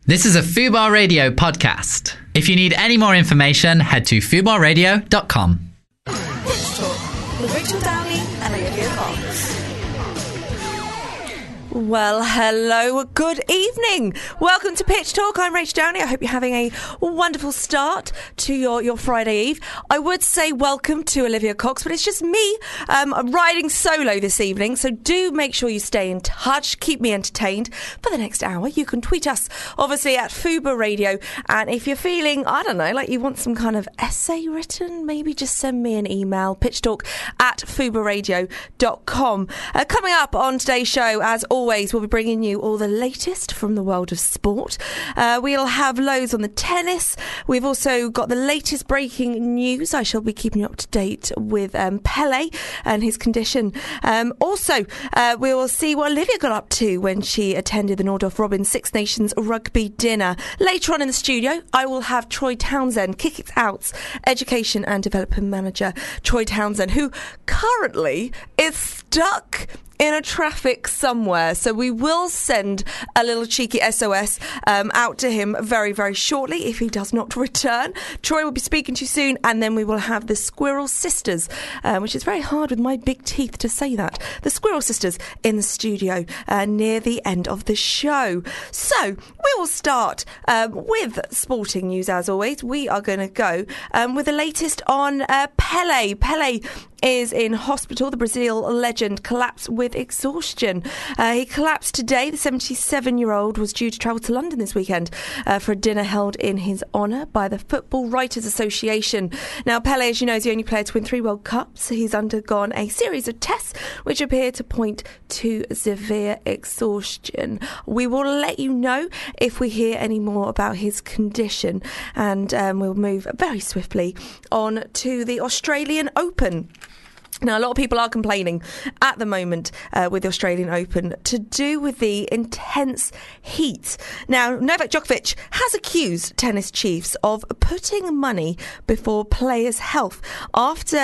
This is a Fubar Radio podcast. If you need any more information, head to fubarradio.com. Pitch Talk with Rachel Downey and Olivia Fox. Well, hello, good evening. Welcome to Pitch Talk. I'm Rachel Downey. I hope you're having a wonderful start to your Friday Eve. I would say welcome to Olivia Cox, but it's just me. I'm riding solo this evening, so do make sure you stay in touch. Keep me entertained for the next hour. You can tweet us, obviously, at Fubar Radio. And if you're feeling, I don't know, like you want some kind of essay written, maybe just send me an email, pitchtalk@fubarradio.com. Coming up on today's show, as always, we'll be bringing you all the latest from the world of sport. We'll have loads on the tennis. We've also got the latest breaking news. I shall be keeping you up to date with Pele and his condition. Also, we will see what Olivia got up to when she attended the Nordorf Robin Six Nations rugby dinner. Later on in the studio, I will have Troy Townsend, Kick It Out's Education and Development Manager. Troy Townsend, who currently is stuck in a traffic somewhere, so we will send a little cheeky SOS out to him very, very shortly if he does not return. Troy will be speaking to you soon, and then we will have the Squirrel Sisters, which is very hard with my big teeth to say that. The Squirrel Sisters in the studio near the end of the show. So we will start with sporting news as always. We are going to go with the latest on Pele. Pele is in hospital. The Brazil legend collapsed with exhaustion. He collapsed today. The 77-year-old was due to travel to London this weekend for a dinner held in his honour by the Football Writers Association. Now, Pele, as you know, is the only player to win 3 World Cups. He's undergone a series of tests which appear to point to severe exhaustion. We will let you know if we hear any more about his condition, and we'll move very swiftly on to the Australian Open. Now, a lot of people are complaining at the moment with the Australian Open to do with the intense heat. Now, Novak Djokovic has accused tennis chiefs of putting money before players' health after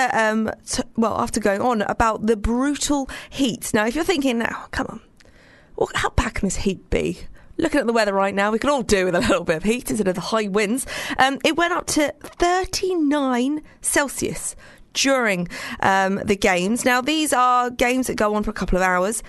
going on about the brutal heat. Now, if you're thinking, oh, come on, well, how bad can this heat be? Looking at the weather right now, we can all do with a little bit of heat instead of the high winds. It went up to 39 Celsius during the games. Now, these are games that go on for a couple of hours.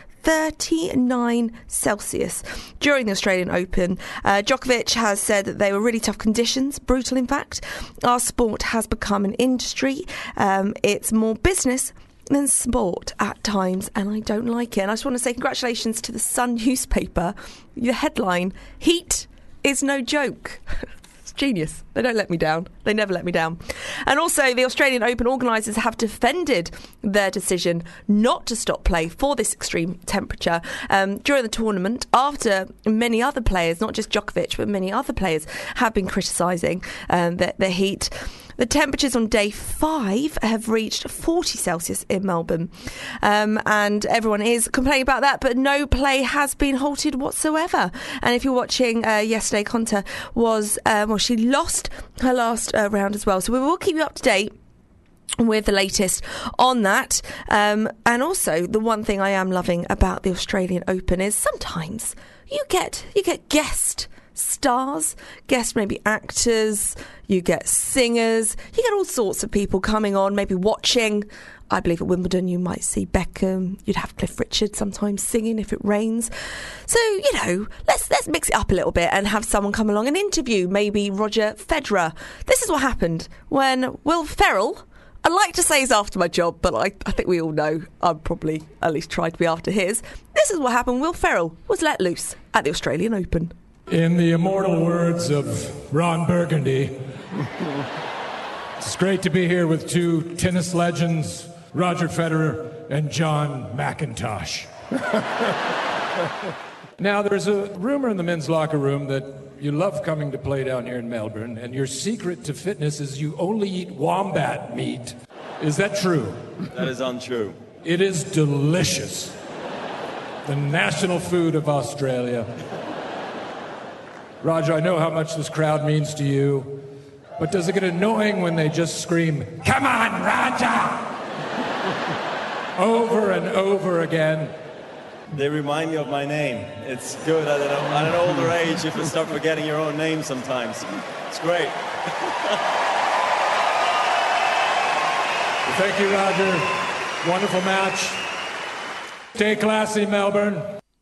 39 Celsius during the Australian Open. Djokovic has said that they were really tough conditions, brutal in fact. Our sport has become an industry. It's more business than sport at times, and I don't like it. And I just want to say congratulations to the Sun newspaper. The headline, "Heat is no joke." Genius. They don't let me down. They never let me down. And also, the Australian Open organisers have defended their decision not to stop play for this extreme temperature during the tournament, after many other players, not just Djokovic, but many other players have been criticising the heat. The temperatures on day 5 have reached 40 Celsius in Melbourne, and everyone is complaining about that, but no play has been halted whatsoever. And if you're watching yesterday, Konta was, she lost her last round as well. So we will keep you up to date with the latest on that. And also, the one thing I am loving about the Australian Open is sometimes you get guest stars, guest maybe actors, you get singers, you get all sorts of people coming on, maybe watching. I believe at Wimbledon you might see Beckham, you'd have Cliff Richard sometimes singing if it rains. So, let's mix it up a little bit and have someone come along and interview maybe Roger Federer. This is what happened when Will Ferrell, I like to say he's after my job, but I think we all know I'd probably at least try to be after his. This is what happened. Will Ferrell was let loose at the Australian Open. In the immortal words of Ron Burgundy, it's great to be here with 2 tennis legends, Roger Federer and John McIntosh. Now, there's a rumor in the men's locker room that you love coming to play down here in Melbourne, and your secret to fitness is you only eat wombat meat. Is that true? That is untrue. It is delicious. The national food of Australia. Roger, I know how much this crowd means to you, but does it get annoying when they just scream, "Come on, Roger!" over and over again? They remind me of my name. It's good. I don't know older age if you start forgetting your own name sometimes. It's great. Thank you, Roger. Wonderful match. Stay classy, Melbourne.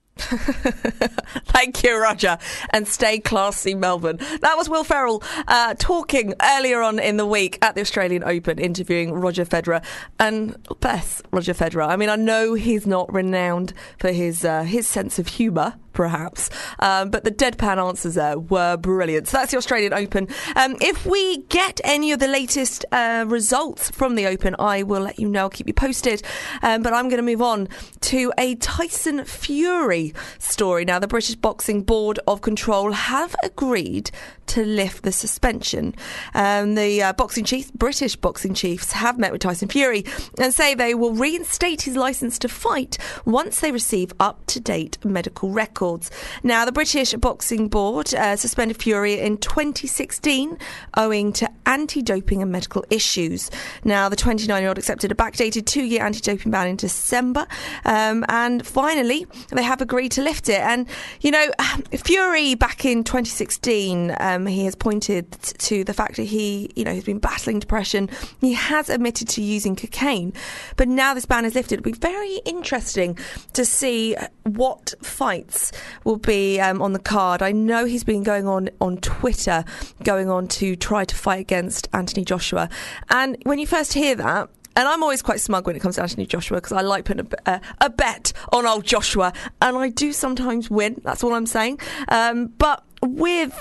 Thank you, Roger. And stay classy, Melbourne. That was Will Ferrell talking earlier on in the week at the Australian Open, interviewing Roger Federer. And bless Roger Federer. I mean, I know he's not renowned for his sense of humour, perhaps, but the deadpan answers there were brilliant. So that's the Australian Open. If we get any of the latest results from the Open, I will let you know. I'll keep you posted. But I'm going to move on to a Tyson Fury story. Now, the British Boxing Board of Control have agreed to lift the suspension. The British boxing chiefs have met with Tyson Fury and say they will reinstate his licence to fight once they receive up-to-date medical records. Now, the British Boxing Board suspended Fury in 2016 owing to anti-doping and medical issues. Now, the 29-year-old accepted a backdated 2-year anti-doping ban in December, and finally they have agreed to lift it. And, you know, Fury back in 2016, he has pointed to the fact that he's been battling depression. He has admitted to using cocaine, but now this ban is lifted. It'll be very interesting to see what fights will be on the card. I know he's been going on Twitter, going on to try to fight against Anthony Joshua. And when you first hear that, and I'm always quite smug when it comes to Anthony Joshua because I like putting a bet on old Joshua, and I do sometimes win. That's all I'm saying. But with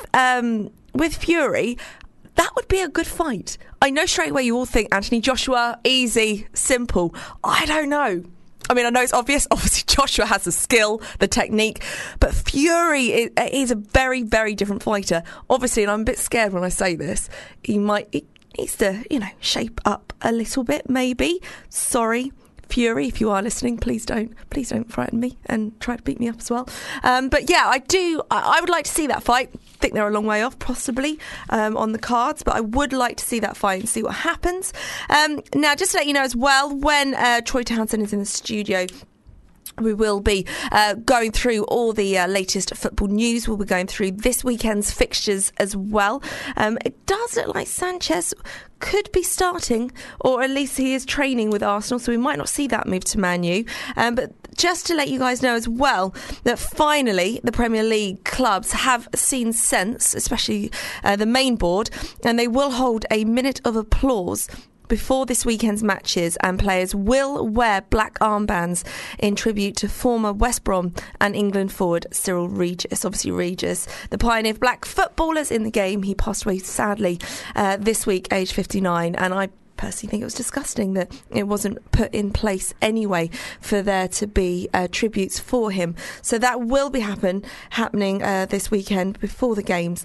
Fury, that would be a good fight. I know straight away you all think Anthony Joshua, easy, simple. I don't know. I mean, I know it's obvious. Obviously, Joshua has the skill, the technique, but Fury is a very, very different fighter. Obviously, and I'm a bit scared when I say this, he needs to, shape up a little bit, maybe. Sorry, Fury, if you are listening, please don't frighten me and try to beat me up as well. But yeah, I would like to see that fight. I think they're a long way off, possibly, on the cards, but I would like to see that fight and see what happens. Now, just to let you know as well, when Troy Townsend is in the studio, we will be going through all the latest football news. We'll be going through this weekend's fixtures as well. It does look like Sanchez could be starting, or at least he is training with Arsenal, so we might not see that move to Man U. But just to let you guys know as well that finally the Premier League clubs have seen sense, especially the main board, and they will hold a minute of applause before this weekend's matches, and players will wear black armbands in tribute to former West Brom and England forward Cyril Regis. Obviously Regis, the pioneer of black footballers in the game. He passed away sadly this week, aged 59, and I personally think it was disgusting that it wasn't put in place anyway for there to be tributes for him. So that will be happening this weekend before the games.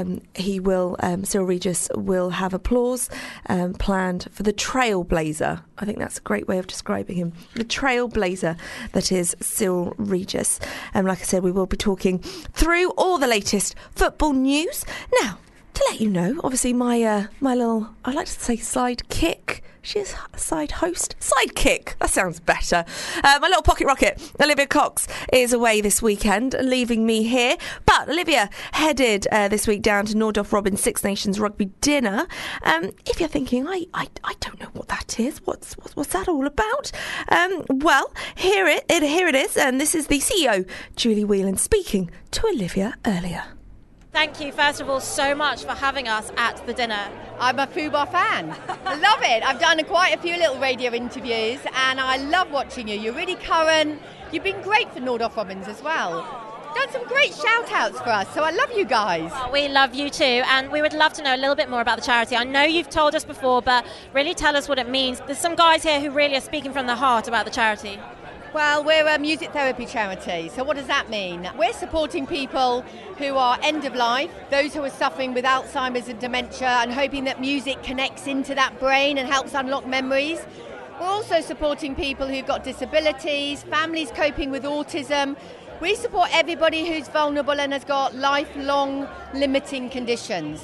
Cyril Regis will have applause planned for the trailblazer. I think that's a great way of describing him. The trailblazer that is Cyril Regis. Like I said, we will be talking through all the latest football news. Now, to let you know, obviously my little, I like to say sidekick. She's a side host. Sidekick. That sounds better. My little pocket rocket, Olivia Cox, is away this weekend, leaving me here. But Olivia headed this week down to Nordhoff Robins Six Nations rugby dinner. If you're thinking, I don't know what that is. What's that all about? Well, here it is, and this is the CEO, Julie Whelan, speaking to Olivia earlier. Thank you, first of all, so much for having us at the dinner. I'm a Fubar fan. I love it. I've done quite a few little radio interviews and I love watching you. You're really current. You've been great for Nordhoff Robins as well. Done some great shout-outs for us, so I love you guys. Oh, we love you too, and we would love to know a little bit more about the charity. I know you've told us before, but really tell us what it means. There's some guys here who really are speaking from the heart about the charity. Well, we're a music therapy charity, so what does that mean? We're supporting people who are end of life, those who are suffering with Alzheimer's and dementia, and hoping that music connects into that brain and helps unlock memories. We're also supporting people who've got disabilities, families coping with autism. We support everybody who's vulnerable and has got lifelong limiting conditions.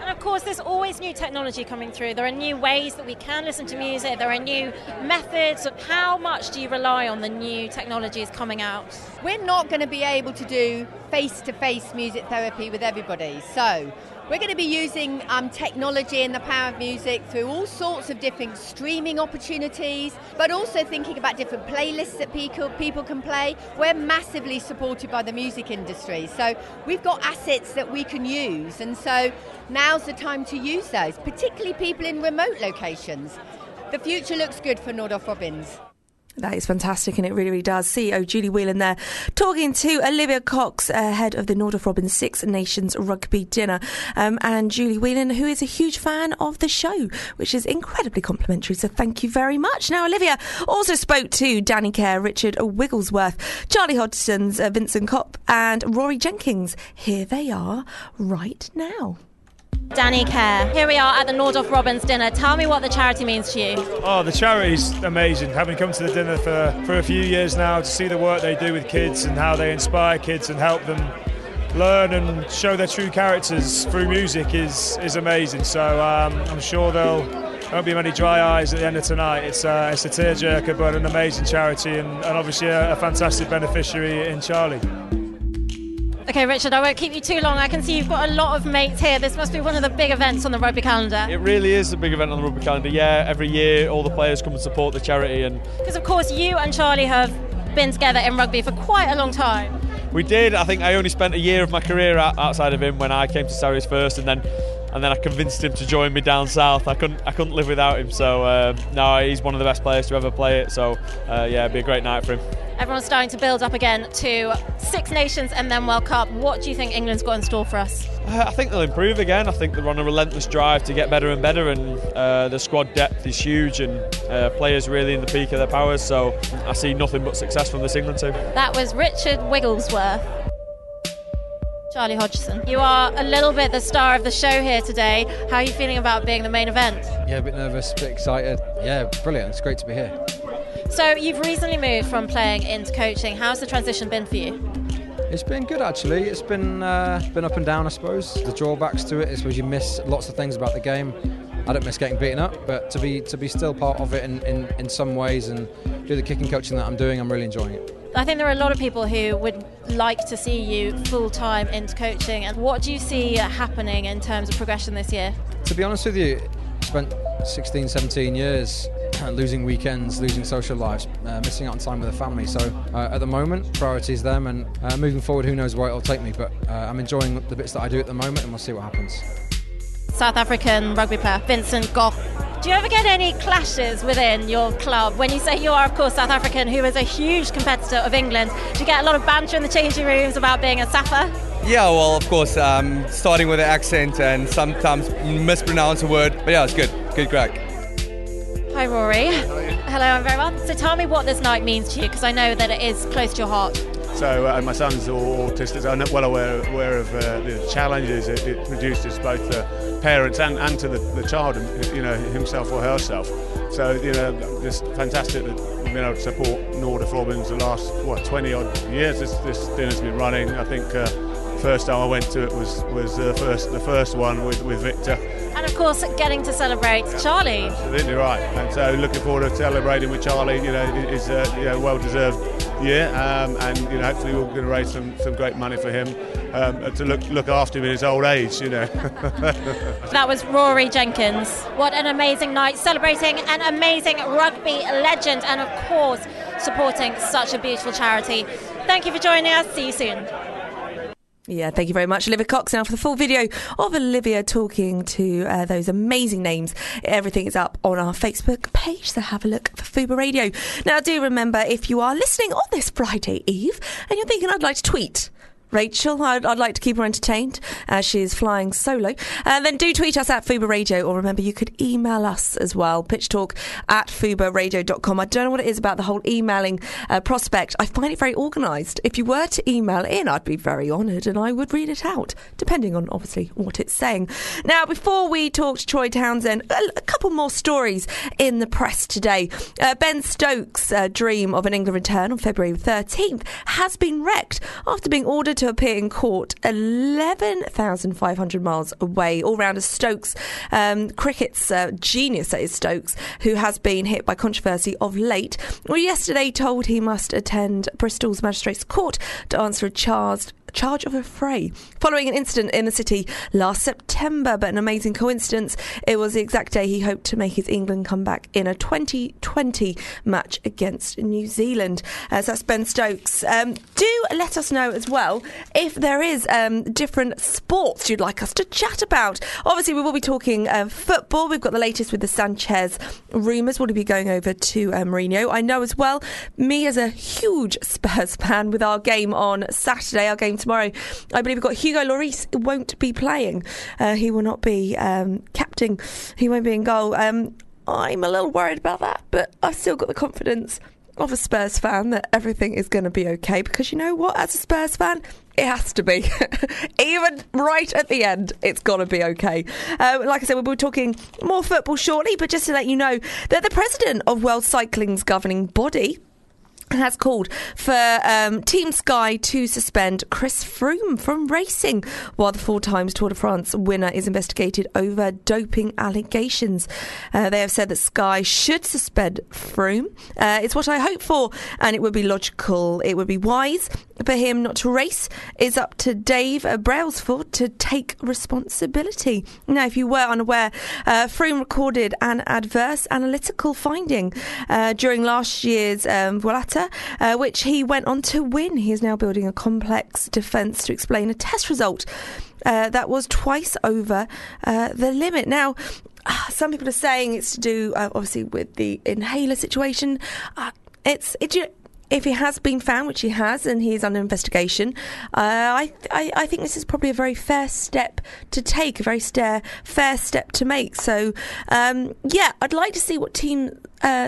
And of course, there's always new technology coming through. There are new ways that we can listen to music. There are new methods. How much do you rely on the new technologies coming out? We're not going to be able to do face-to-face music therapy with everybody. So we're going to be using technology and the power of music through all sorts of different streaming opportunities, but also thinking about different playlists that people can play. We're massively supported by the music industry, so we've got assets that we can use, and so now's the time to use those, particularly people in remote locations. The future looks good for Nordoff Robbins. That is fantastic, and it really, really does. CEO Julie Whelan there talking to Olivia Cox, head of the Nordoff Robbins Six Nations Rugby Dinner. And Julie Whelan, who is a huge fan of the show, which is incredibly complimentary. So thank you very much. Now, Olivia also spoke to Danny Kerr, Richard Wigglesworth, Charlie Hodgson's Vincent Kopp, and Rory Jenkins. Here they are right now. Danny Kerr, here we are at the Nordoff Robbins dinner. Tell me what the charity means to you. Oh, the charity's amazing. Having come to the dinner for a few years now, to see the work they do with kids and how they inspire kids and help them learn and show their true characters through music is amazing. So I'm sure there won't be many dry eyes at the end of tonight. It's a tearjerker, but an amazing charity and obviously a fantastic beneficiary in Charlie. Okay, Richard, I won't keep you too long. I can see you've got a lot of mates here. This must be one of the big events on the rugby calendar. It really is a big event on the rugby calendar, yeah. Every year all the players come and support the charity. And because, of course, you and Charlie have been together in rugby for quite a long time. We did. I think I only spent a year of my career outside of him when I came to Sarries first, and then I convinced him to join me down south. I couldn't live without him. So, no, he's one of the best players to ever play it. So, yeah, it'd be a great night for him. Everyone's starting to build up again to Six Nations and then World Cup. What do you think England's got in store for us? I think they'll improve again. I think they're on a relentless drive to get better and better, and the squad depth is huge and players really in the peak of their powers. So I see nothing but success from this England team. That was Richard Wigglesworth. Charlie Hodgson, you are a little bit the star of the show here today. How are you feeling about being the main event? Yeah, a bit nervous, a bit excited. Yeah, brilliant. It's great to be here. So you've recently moved from playing into coaching. How's the transition been for you? It's been good, actually. It's been up and down, I suppose. The drawbacks to it is you miss lots of things about the game. I don't miss getting beaten up, but to be still part of it in some ways and do the kicking coaching that I'm doing, I'm really enjoying it. I think there are a lot of people who would like to see you full-time into coaching. And what do you see happening in terms of progression this year? To be honest with you, I spent 16, 17 years losing weekends, losing social lives, missing out on time with the family. So at the moment, priority is them, and moving forward, who knows where it'll take me. But I'm enjoying the bits that I do at the moment, and we'll see what happens. South African rugby player Vincent Kopp. Do you ever get any clashes within your club? When you say you are, of course, South African, who is a huge competitor of England, do you get a lot of banter in the changing rooms about being a Safa? Yeah, well, of course, starting with the accent and sometimes mispronounce a word. But yeah, it's good. Good crack. Hi, Rory. Hello, I'm very well. So tell me what this night means to you, because I know that it is close to your heart. So my son's autistic, so I'm well aware of the challenges it produces both the parents and to the child, himself or herself. So just fantastic that we've been able to support Nordoff Robbins the last 20 odd years. This dinner's been running. I think first time I went to it was the first one with Victor. And of course, getting to celebrate Charlie. Absolutely right. And so looking forward to celebrating with Charlie. It's a well-deserved year, and hopefully we're going to raise some great money for him to look after him in his old age. That was Rory Jenkins. What an amazing night, celebrating an amazing rugby legend, and of course supporting such a beautiful charity. Thank you for joining us. See you soon. Yeah, thank you very much, Olivia Cox. Now, for the full video of Olivia talking to those amazing names, everything is up on our Facebook page, so have a look for Fuba Radio. Now, do remember, if you are listening on this Friday Eve and you're thinking, I'd like to tweet Rachel, I'd like to keep her entertained as she is flying solo, then do tweet us at Fuba Radio, or remember you could email us as well, pitchtalk@fubaradio.com. I don't know what it is about the whole emailing prospect. I find it very organised. If you were to email in, I'd be very honoured and I would read it out, depending on obviously what it's saying. Now, before we talk to Troy Townsend, a couple more stories in the press today. Ben Stokes' dream of an England return on February 13th has been wrecked after being ordered to to appear in court 11,500 miles away. All-rounder Stokes, cricket's genius, that is Stokes, who has been hit by controversy of late, well, yesterday told he must attend Bristol's Magistrates Court to answer a charge of a fray following an incident in the city last September. But an amazing coincidence, it was the exact day he hoped to make his England comeback in a 2020 match against New Zealand. So that's Ben Stokes. Do let us know as well if there is different sports you'd like us to chat about. Obviously, we will be talking football. We've got the latest with the Sanchez rumours. We'll be going over to Mourinho. I know as well, me as a huge Spurs fan, with our game on Saturday, our game tomorrow, I believe we've got Hugo Lloris won't be playing. He will not be captain. He won't be in goal. I'm a little worried about that, but I've still got the confidence of a Spurs fan that everything is going to be okay, because you know what, as a Spurs fan, it has to be. Even right at the end, it's got to be okay. Like I said, we'll be talking more football shortly, but just to let you know that the president of World Cycling's governing body has called for Team Sky to suspend Chris Froome from racing while the 4 times Tour de France winner is investigated over doping allegations. They have said that Sky should suspend Froome. It's what I hope for, and it would be logical, it would be wise for him not to race. It's up to Dave Brailsford to take responsibility. Now, if you were unaware, Froome recorded an adverse analytical finding during last year's Vuelta, which he went on to win. He is now building a complex defence to explain a test result that was twice over the limit. Now, some people are saying it's to do, obviously, with the inhaler situation. If he has been found, which he has, and he is under investigation, I think this is probably a very fair step to take, a very fair step to make. So, I'd like to see what Team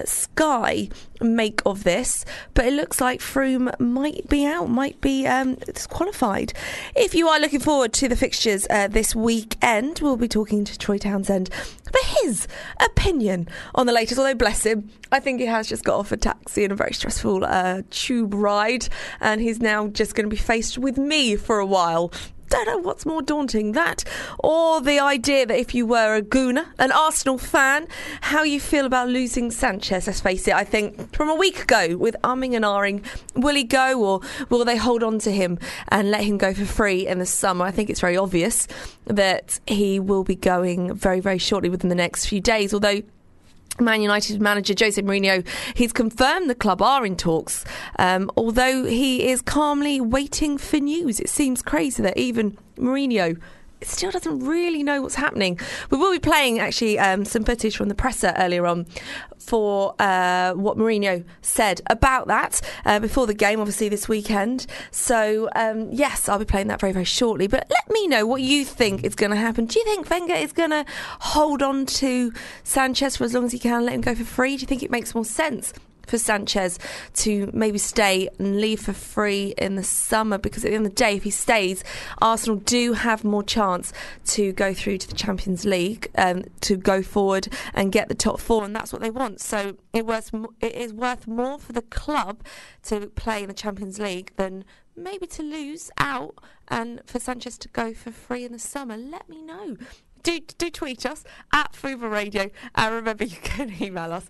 Sky make of this, but it looks like Froome might be out, might be disqualified. If you are looking forward to the fixtures this weekend, we'll be talking to Troy Townsend for his opinion on the latest. Although, bless him, I think he has just got off a taxi in a very stressful tube ride, and he's now just going to be faced with me for a while. Don't know what's more daunting, that or the idea that if you were a Gooner, an Arsenal fan, how you feel about losing Sanchez. Let's face it, I think from a week ago, with umming and ahhing, will he go or will they hold on to him and let him go for free in the summer? I think it's very obvious that he will be going very, very shortly within the next few days, although Man United manager Jose Mourinho, he's confirmed the club are in talks, although he is calmly waiting for news. It seems crazy that even Mourinho still doesn't really know what's happening. We will be playing actually some footage from the presser earlier on for what Mourinho said about that before the game, obviously this weekend. So yes, I'll be playing that very, very shortly. But let me know what you think is going to happen. Do you think Wenger is going to hold on to Sanchez for as long as he can, let him go for free? Do you think it makes more sense for Sanchez to maybe stay and leave for free in the summer? Because at the end of the day, if he stays, Arsenal do have more chance to go through to the Champions League, to go forward and get the top 4, and that's what they want. So it is worth more for the club to play in the Champions League than maybe to lose out and for Sanchez to go for free in the summer. Let me know. Do tweet us at Fuba Radio, and remember you can email us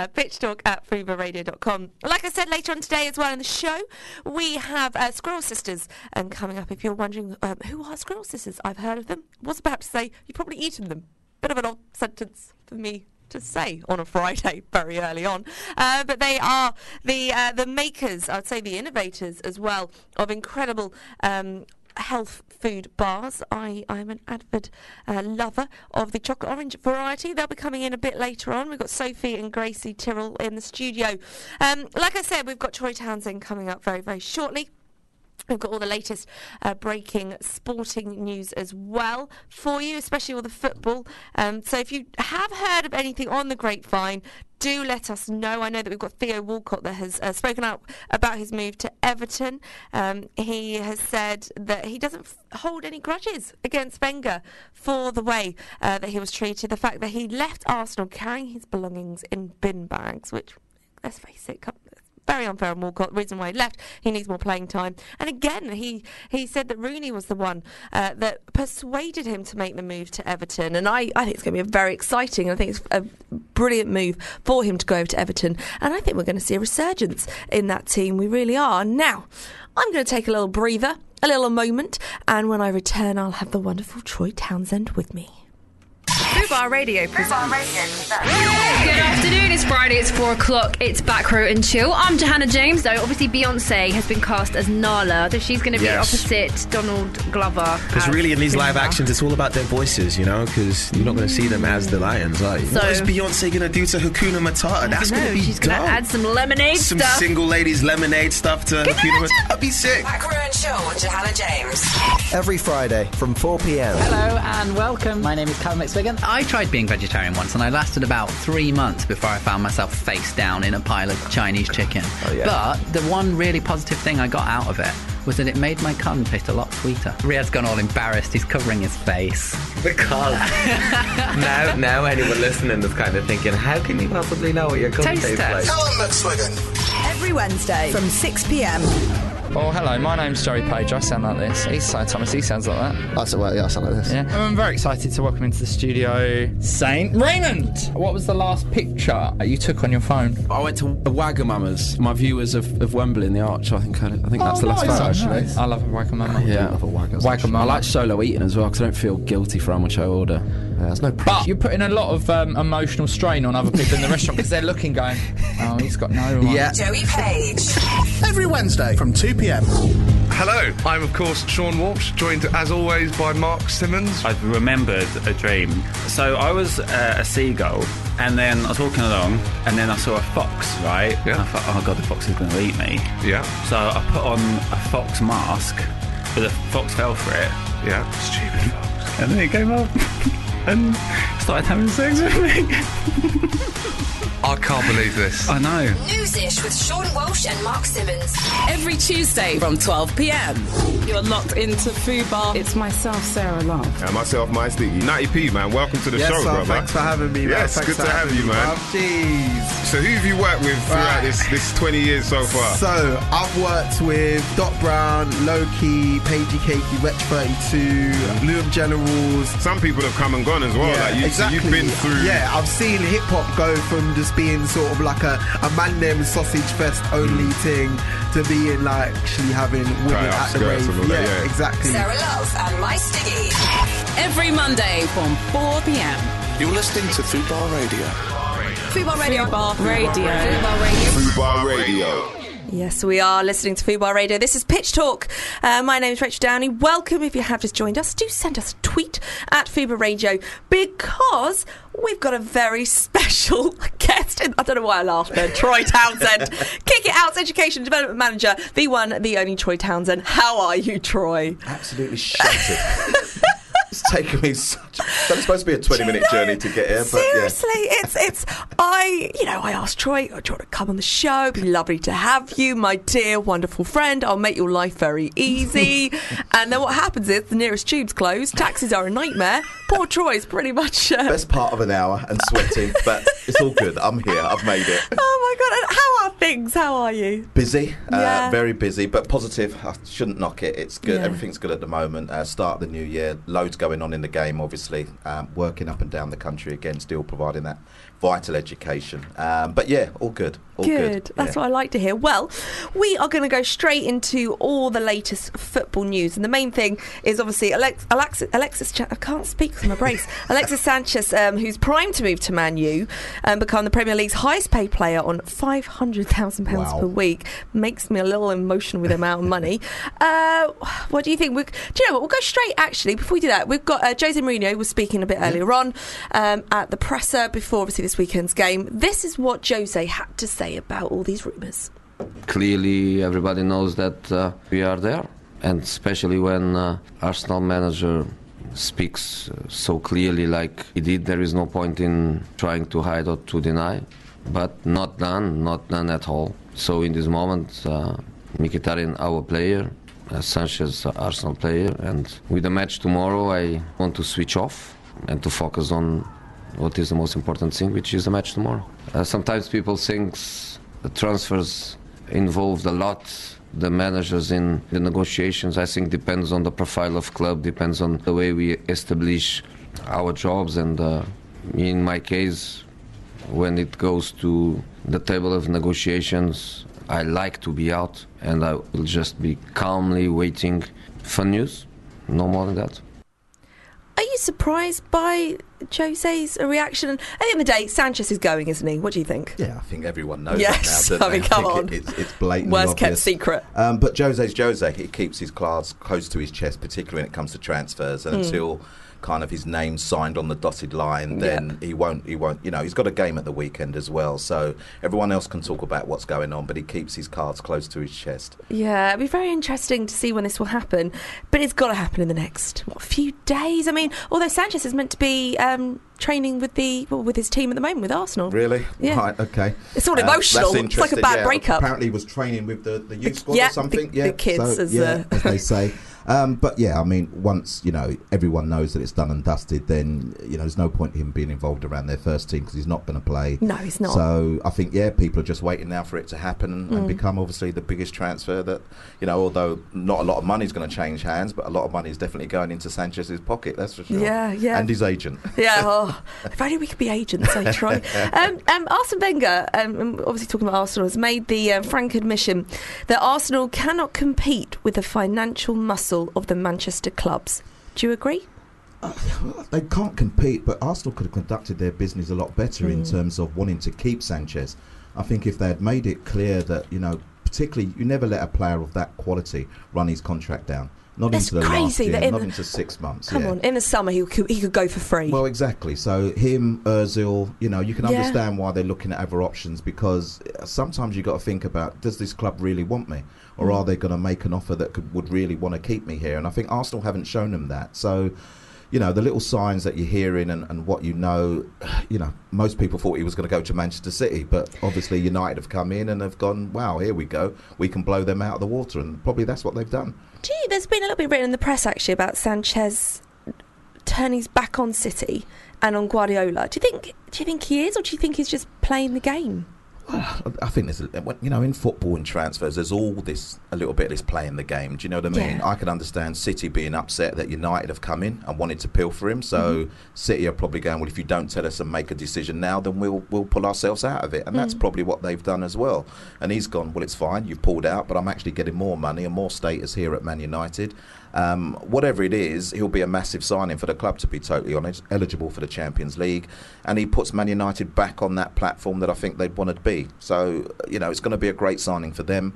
pitchtalk@fubaradio.com. Like I said, later on today as well in the show, we have Squirrel Sisters coming up. If you're wondering who are Squirrel Sisters, I've heard of them. Was about to say you've probably eaten them. Bit of an odd sentence for me to say on a Friday very early on, but they are the makers, I'd say the innovators as well, of incredible health food bars. I'm an avid lover of the chocolate orange variety. They'll be coming in a bit later on. We've got Sophie and Gracie Tyrrell in the studio. Like I said, we've got Troy Townsend coming up very, very shortly. We've got all the latest breaking sporting news as well for you, especially all the football. So if you have heard of anything on the grapevine, do let us know. I know that we've got Theo Walcott that has spoken out about his move to Everton. He has said that he doesn't hold any grudges against Wenger for the way that he was treated. The fact that he left Arsenal carrying his belongings in bin bags, which, let's face it, Very unfair on Walcott. The reason why he left, he needs more playing time. And again, he said that Rooney was the one that persuaded him to make the move to Everton. And I think it's going to be very exciting. I think it's a brilliant move for him to go over to Everton. And I think we're going to see a resurgence in that team. We really are. Now, I'm going to take a little breather, a little moment. And when I return, I'll have the wonderful Troy Townsend with me. Fubar Radio presents. Good afternoon, it's Friday, it's 4 o'clock, it's Back Row and Chill. I'm Johanna James, though. Obviously Beyonce has been cast as Nala, so she's going to be opposite Donald Glover. Because really in these live actions it's all about their voices, you know, because you're not going to see them as the lions, are you? So, what is Beyonce going to do to Hakuna Matata? That's going to be she's going to add some lemonade some stuff. Single ladies lemonade stuff to Hakuna Matata. That'd be sick. Back Row and Chill with Johanna James. Every Friday from 4 p.m. Hello and welcome. My name is Callum McSwiggan. I tried being vegetarian once and I lasted about 3 months before I found myself face down in a pile of Chinese chicken. But the one really positive thing I got out of it was that it made my cum taste a lot sweeter. Riyad's gone all embarrassed, he's covering his face. Because now anyone listening is kind of thinking, how can you possibly know what your cum tastes like? Callum McSwiggan. Every Wednesday from 6 p.m. Oh, hello, my name's Joey Page. I sound like this. He's Cy Thomas, he sounds like that. I sound like this. Yeah. I'm very excited to welcome into the studio Saint Raymond. What was the last picture you took on your phone? I went to Wagamama's. My view was of Wembley in the Arch. I think that's the last photo, actually. Nice. I love a Wagamama. Yeah, I love a Wagamama. I like solo eating as well because I don't feel guilty for how much I order. There's no pressure. But you're putting a lot of emotional strain on other people in the restaurant because they're looking going, oh, he's got no one. Yeah. Joey Page. Every Wednesday from 2 p.m. Hello, I'm of course Sean Walsh, joined as always by Mark Simmons. I've remembered a dream. So I was a seagull, and then I was walking along, and then I saw a fox, right? Yeah. And I thought, oh God, the fox is going to eat me. Yeah. So I put on a fox mask, but the fox fell for it. Yeah. Stupid fox. And then it came up and started having sex with me. I can't believe this. I know. Newsish with Sean Walsh and Mark Simmons. Every Tuesday from 12 p.m. You're locked into Fubar. It's myself, Sarah Love. And myself, Mike Sticky. Natty P, man, welcome to the show, brother. Thanks for having me, man. Yes, thanks good to have you, man. Jeez. So who have you worked with throughout this 20 years so far? So, I've worked with Doc Brown, Loki, Pagey Cakey, Wetch 32, Luam Generals. Some people have come and gone as well. Yeah, like exactly. So you've been through... Yeah, I've seen hip-hop go from just being sort of like a man named Sausage Fest only thing to being like actually having women at the rave. Yeah, exactly. Sarah Love and Mike Sticky. Every Monday from 4 p.m. You're listening to Fubar Radio. Fubar Radio. Fubar Radio. Fubar Radio. Fubar Radio. Yes, we are listening to Fubar Radio. This is Pitch Talk. My name is Rachel Downey. Welcome if you have just joined us. Do send us a tweet at Fubar Radio because we've got a very special guest. I don't know why I laughed there. Troy Townsend. Kick It Out's Education Development Manager. The one, the only Troy Townsend. How are you, Troy? Absolutely shattered. It's taken me such... That was supposed to be a 20-minute journey to get here, but seriously, it's I asked Troy, do you want to come on the show? It'd be lovely to have you, my dear, wonderful friend. I'll make your life very easy. And then what happens is the nearest tube's closed. Taxis are a nightmare. Poor Troy's pretty much... Best part of an hour and sweating, but it's all good. I'm here. I've made it. Oh, my God. And how are things? How are you? Busy. Yeah. Very busy, but positive. I shouldn't knock it. It's good. Yeah. Everything's good at the moment. Start of the new year. Loads going on in the game, obviously. Working up and down the country again, still providing that vital education. But yeah, all good. All good. That's what I like to hear. Well, we are going to go straight into all the latest football news. And the main thing is obviously Alexis I can't speak because I'm a brace. Alexis Sanchez, who's primed to move to Man U and become the Premier League's highest paid player on £500,000 per week. Makes me a little emotional with the amount of money. What do you think? Do you know what? We'll go straight, actually. Before we do that, we've got Jose Mourinho was speaking a bit earlier on at the presser before, obviously, this weekend's game. This is what Jose had to say about all these rumours. Clearly, everybody knows that we are there, and especially when Arsenal manager speaks so clearly like he did, there is no point in trying to hide or to deny, but not done at all. So in this moment, Mkhitaryan, our player, Sanchez, Arsenal player, and with the match tomorrow, I want to switch off and to focus on what is the most important thing, which is the match tomorrow. Sometimes people think the transfers involved a lot the managers in the negotiations. I think depends on the profile of club, depends on the way we establish our jobs, and in my case, when it goes to the table of negotiations, I like to be out, and I will just be calmly waiting for news, no more than that. Are you surprised by Jose's reaction? At the end of the day, Sanchez is going, isn't he? What do you think? Yeah, I think everyone knows yes, that now. I mean, come on. It's blatantly Worst obvious. kept secret. But Jose's Jose. He keeps his cards close to his chest, particularly when it comes to transfers. And until kind of his name signed on the dotted line, then he won't, he's got a game at the weekend as well. So everyone else can talk about what's going on, but he keeps his cards close to his chest. Yeah, it'll be very interesting to see when this will happen. But it's got to happen in the next, few days? I mean, although Sanchez is meant to be training with his team at the moment, with Arsenal. Really? Yeah. Right, okay. It's all emotional. It's like a bad breakup. Apparently he was training with the youth squad or something. The kids, as they say. But yeah, I mean, once everyone knows that it's done and dusted, then there's no point in him being involved around their first team because he's not going to play. No, he's not. So I think people are just waiting now for it to happen and become obviously the biggest transfer that although not a lot of money is going to change hands, but a lot of money is definitely going into Sanchez's pocket. That's for sure. Yeah, and his agent. Yeah. If only we could be agents, I try. Arsene Wenger, obviously talking about Arsenal, has made the frank admission that Arsenal cannot compete with the financial muscle of the Manchester clubs. Do you agree? They can't compete, but Arsenal could have conducted their business a lot better in terms of wanting to keep Sanchez. I think if they had made it clear that, particularly, you never let a player of that quality run his contract down. Not into the last year, not into 6 months. Come on, in the summer he could go for free. Well, exactly. So him, Ozil, you can understand why they're looking at other options, because sometimes you've got to think about, does this club really want me? Or are they going to make an offer that would really want to keep me here? And I think Arsenal haven't shown them that. So, the little signs that you're hearing and what most people thought he was going to go to Manchester City, but obviously United have come in and have gone, wow, here we go. We can blow them out of the water, and probably that's what they've done. There's been a little bit written in the press, actually, about Sanchez turning his back on City and on Guardiola. Do you think he is, or do you think he's just playing the game? I think there's, in football and transfers, there's a little bit of this playing the game. Do you know what I mean? Yeah. I can understand City being upset that United have come in and wanted to pilfer him. So City are probably going, well, if you don't tell us and make a decision now, then we'll pull ourselves out of it. And that's probably what they've done as well. And he's gone, well, it's fine, you've pulled out, but I'm actually getting more money and more status here at Man United. Whatever it is, he'll be a massive signing for the club, to be totally honest, eligible for the Champions League, and he puts Man United back on that platform that I think they'd want to be. So it's going to be a great signing for them,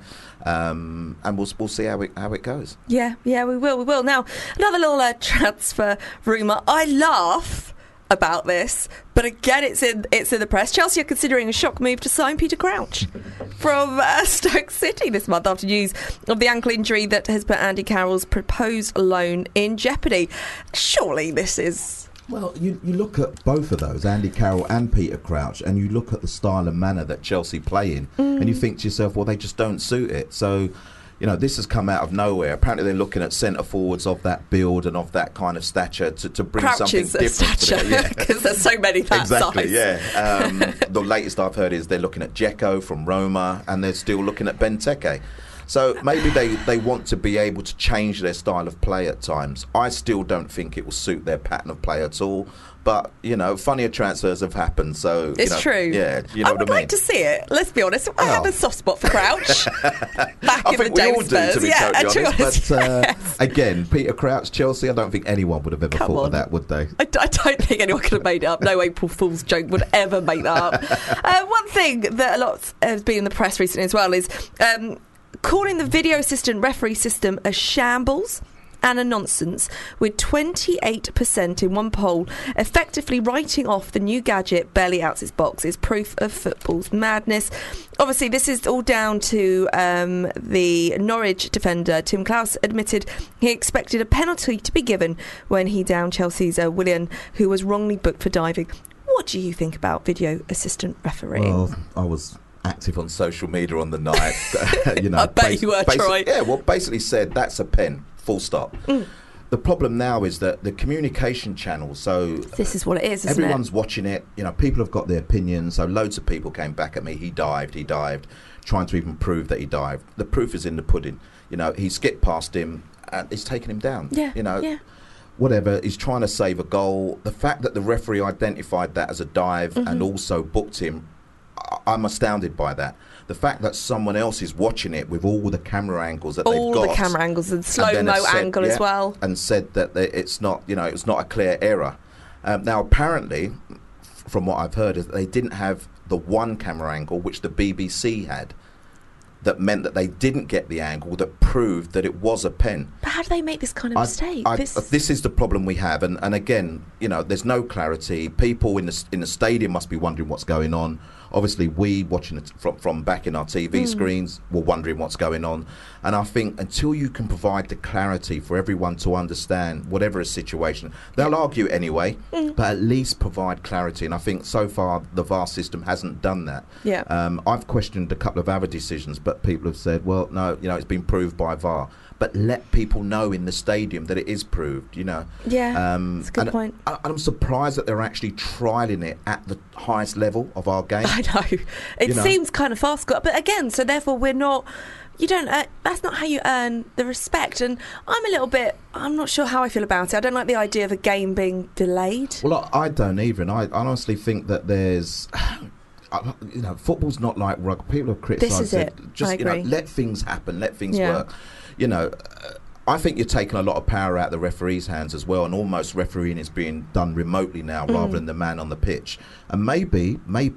and we'll see how it goes. Yeah, we will. Now, another little transfer rumour. I laugh about this, but again, it's in the press. Chelsea are considering a shock move to sign Peter Crouch from Stoke City this month after news of the ankle injury that has put Andy Carroll's proposed loan in jeopardy. Surely this is... Well, you look at both of those, Andy Carroll and Peter Crouch, and you look at the style and manner that Chelsea play in, and you think to yourself, well, they just don't suit it. So... this has come out of nowhere. Apparently they're looking at centre forwards of that build and of that kind of stature to bring something different to it. Because there's so many that exactly, size. Yeah. The latest I've heard is they're looking at Dzeko from Roma, and they're still looking at Benteke. So maybe they want to be able to change their style of play at times. I still don't think it will suit their pattern of play at all. But, funnier transfers have happened, so... It's true. Yeah, I would like to see it, let's be honest. I have a soft spot for Crouch. Back in the day with Spurs. To be totally honest. But, again, Peter Crouch, Chelsea, I don't think anyone would have ever thought of that, would they? I don't think anyone could have made it up. No April Fool's joke would ever make that up. One thing that a lot has been in the press recently as well is calling the video assistant referee system a shambles and a nonsense, with 28% in one poll effectively writing off the new gadget barely out its box is proof of football's madness. Obviously, this is all down to the Norwich defender. Tim Klaus admitted he expected a penalty to be given when he downed Chelsea's Willian, who was wrongly booked for diving. What do you think about video assistant refereeing? Well, I was active on social media on the night. I bet you were, Troy. Yeah, well, basically said that's a pen. Full stop. the problem now is that the communication channels, so this is what it is, isn't everyone's watching it, people have got their opinions, so loads of people came back at me, he dived, trying to even prove that he dived. The proof is in the pudding. He skipped past him and he's taken him down. Whatever, he's trying to save a goal. The fact that the referee identified that as a dive and also booked him, I'm astounded by that. The fact that someone else is watching it with all the camera angles that they've got. All the camera angles and slow-mo angle as well. And said that it's not, it's not a clear error. Now, apparently, from what I've heard, is that they didn't have the one camera angle, which the BBC had. That meant that they didn't get the angle that proved that it was a pen. But how do they make this kind of mistake? This is the problem we have, and again, there's no clarity. People in the stadium must be wondering what's going on. Obviously, we watching it from back in our TV screens, we're wondering what's going on. And I think until you can provide the clarity for everyone to understand whatever is situation, they'll argue anyway, but at least provide clarity. And I think so far the VAR system hasn't done that. Yeah. I've questioned a couple of other decisions, but people have said, well, no, it's been proved by VAR. But let people know in the stadium that it is proved, Yeah, that's a good point. I'm surprised that they're actually trialling it at the highest level of our game. I know. It seems kind of fast, but again, so therefore we're not... that's not how you earn the respect. And I'm not sure how I feel about it. I don't like the idea of a game being delayed. Well, I don't either. And I honestly think that there's... football's not like rugby. People have criticised this is it. Just I agree. Let things happen, let things work. I think you're taking a lot of power out of the referee's hands as well, and almost refereeing is being done remotely now rather than the man on the pitch. And maybe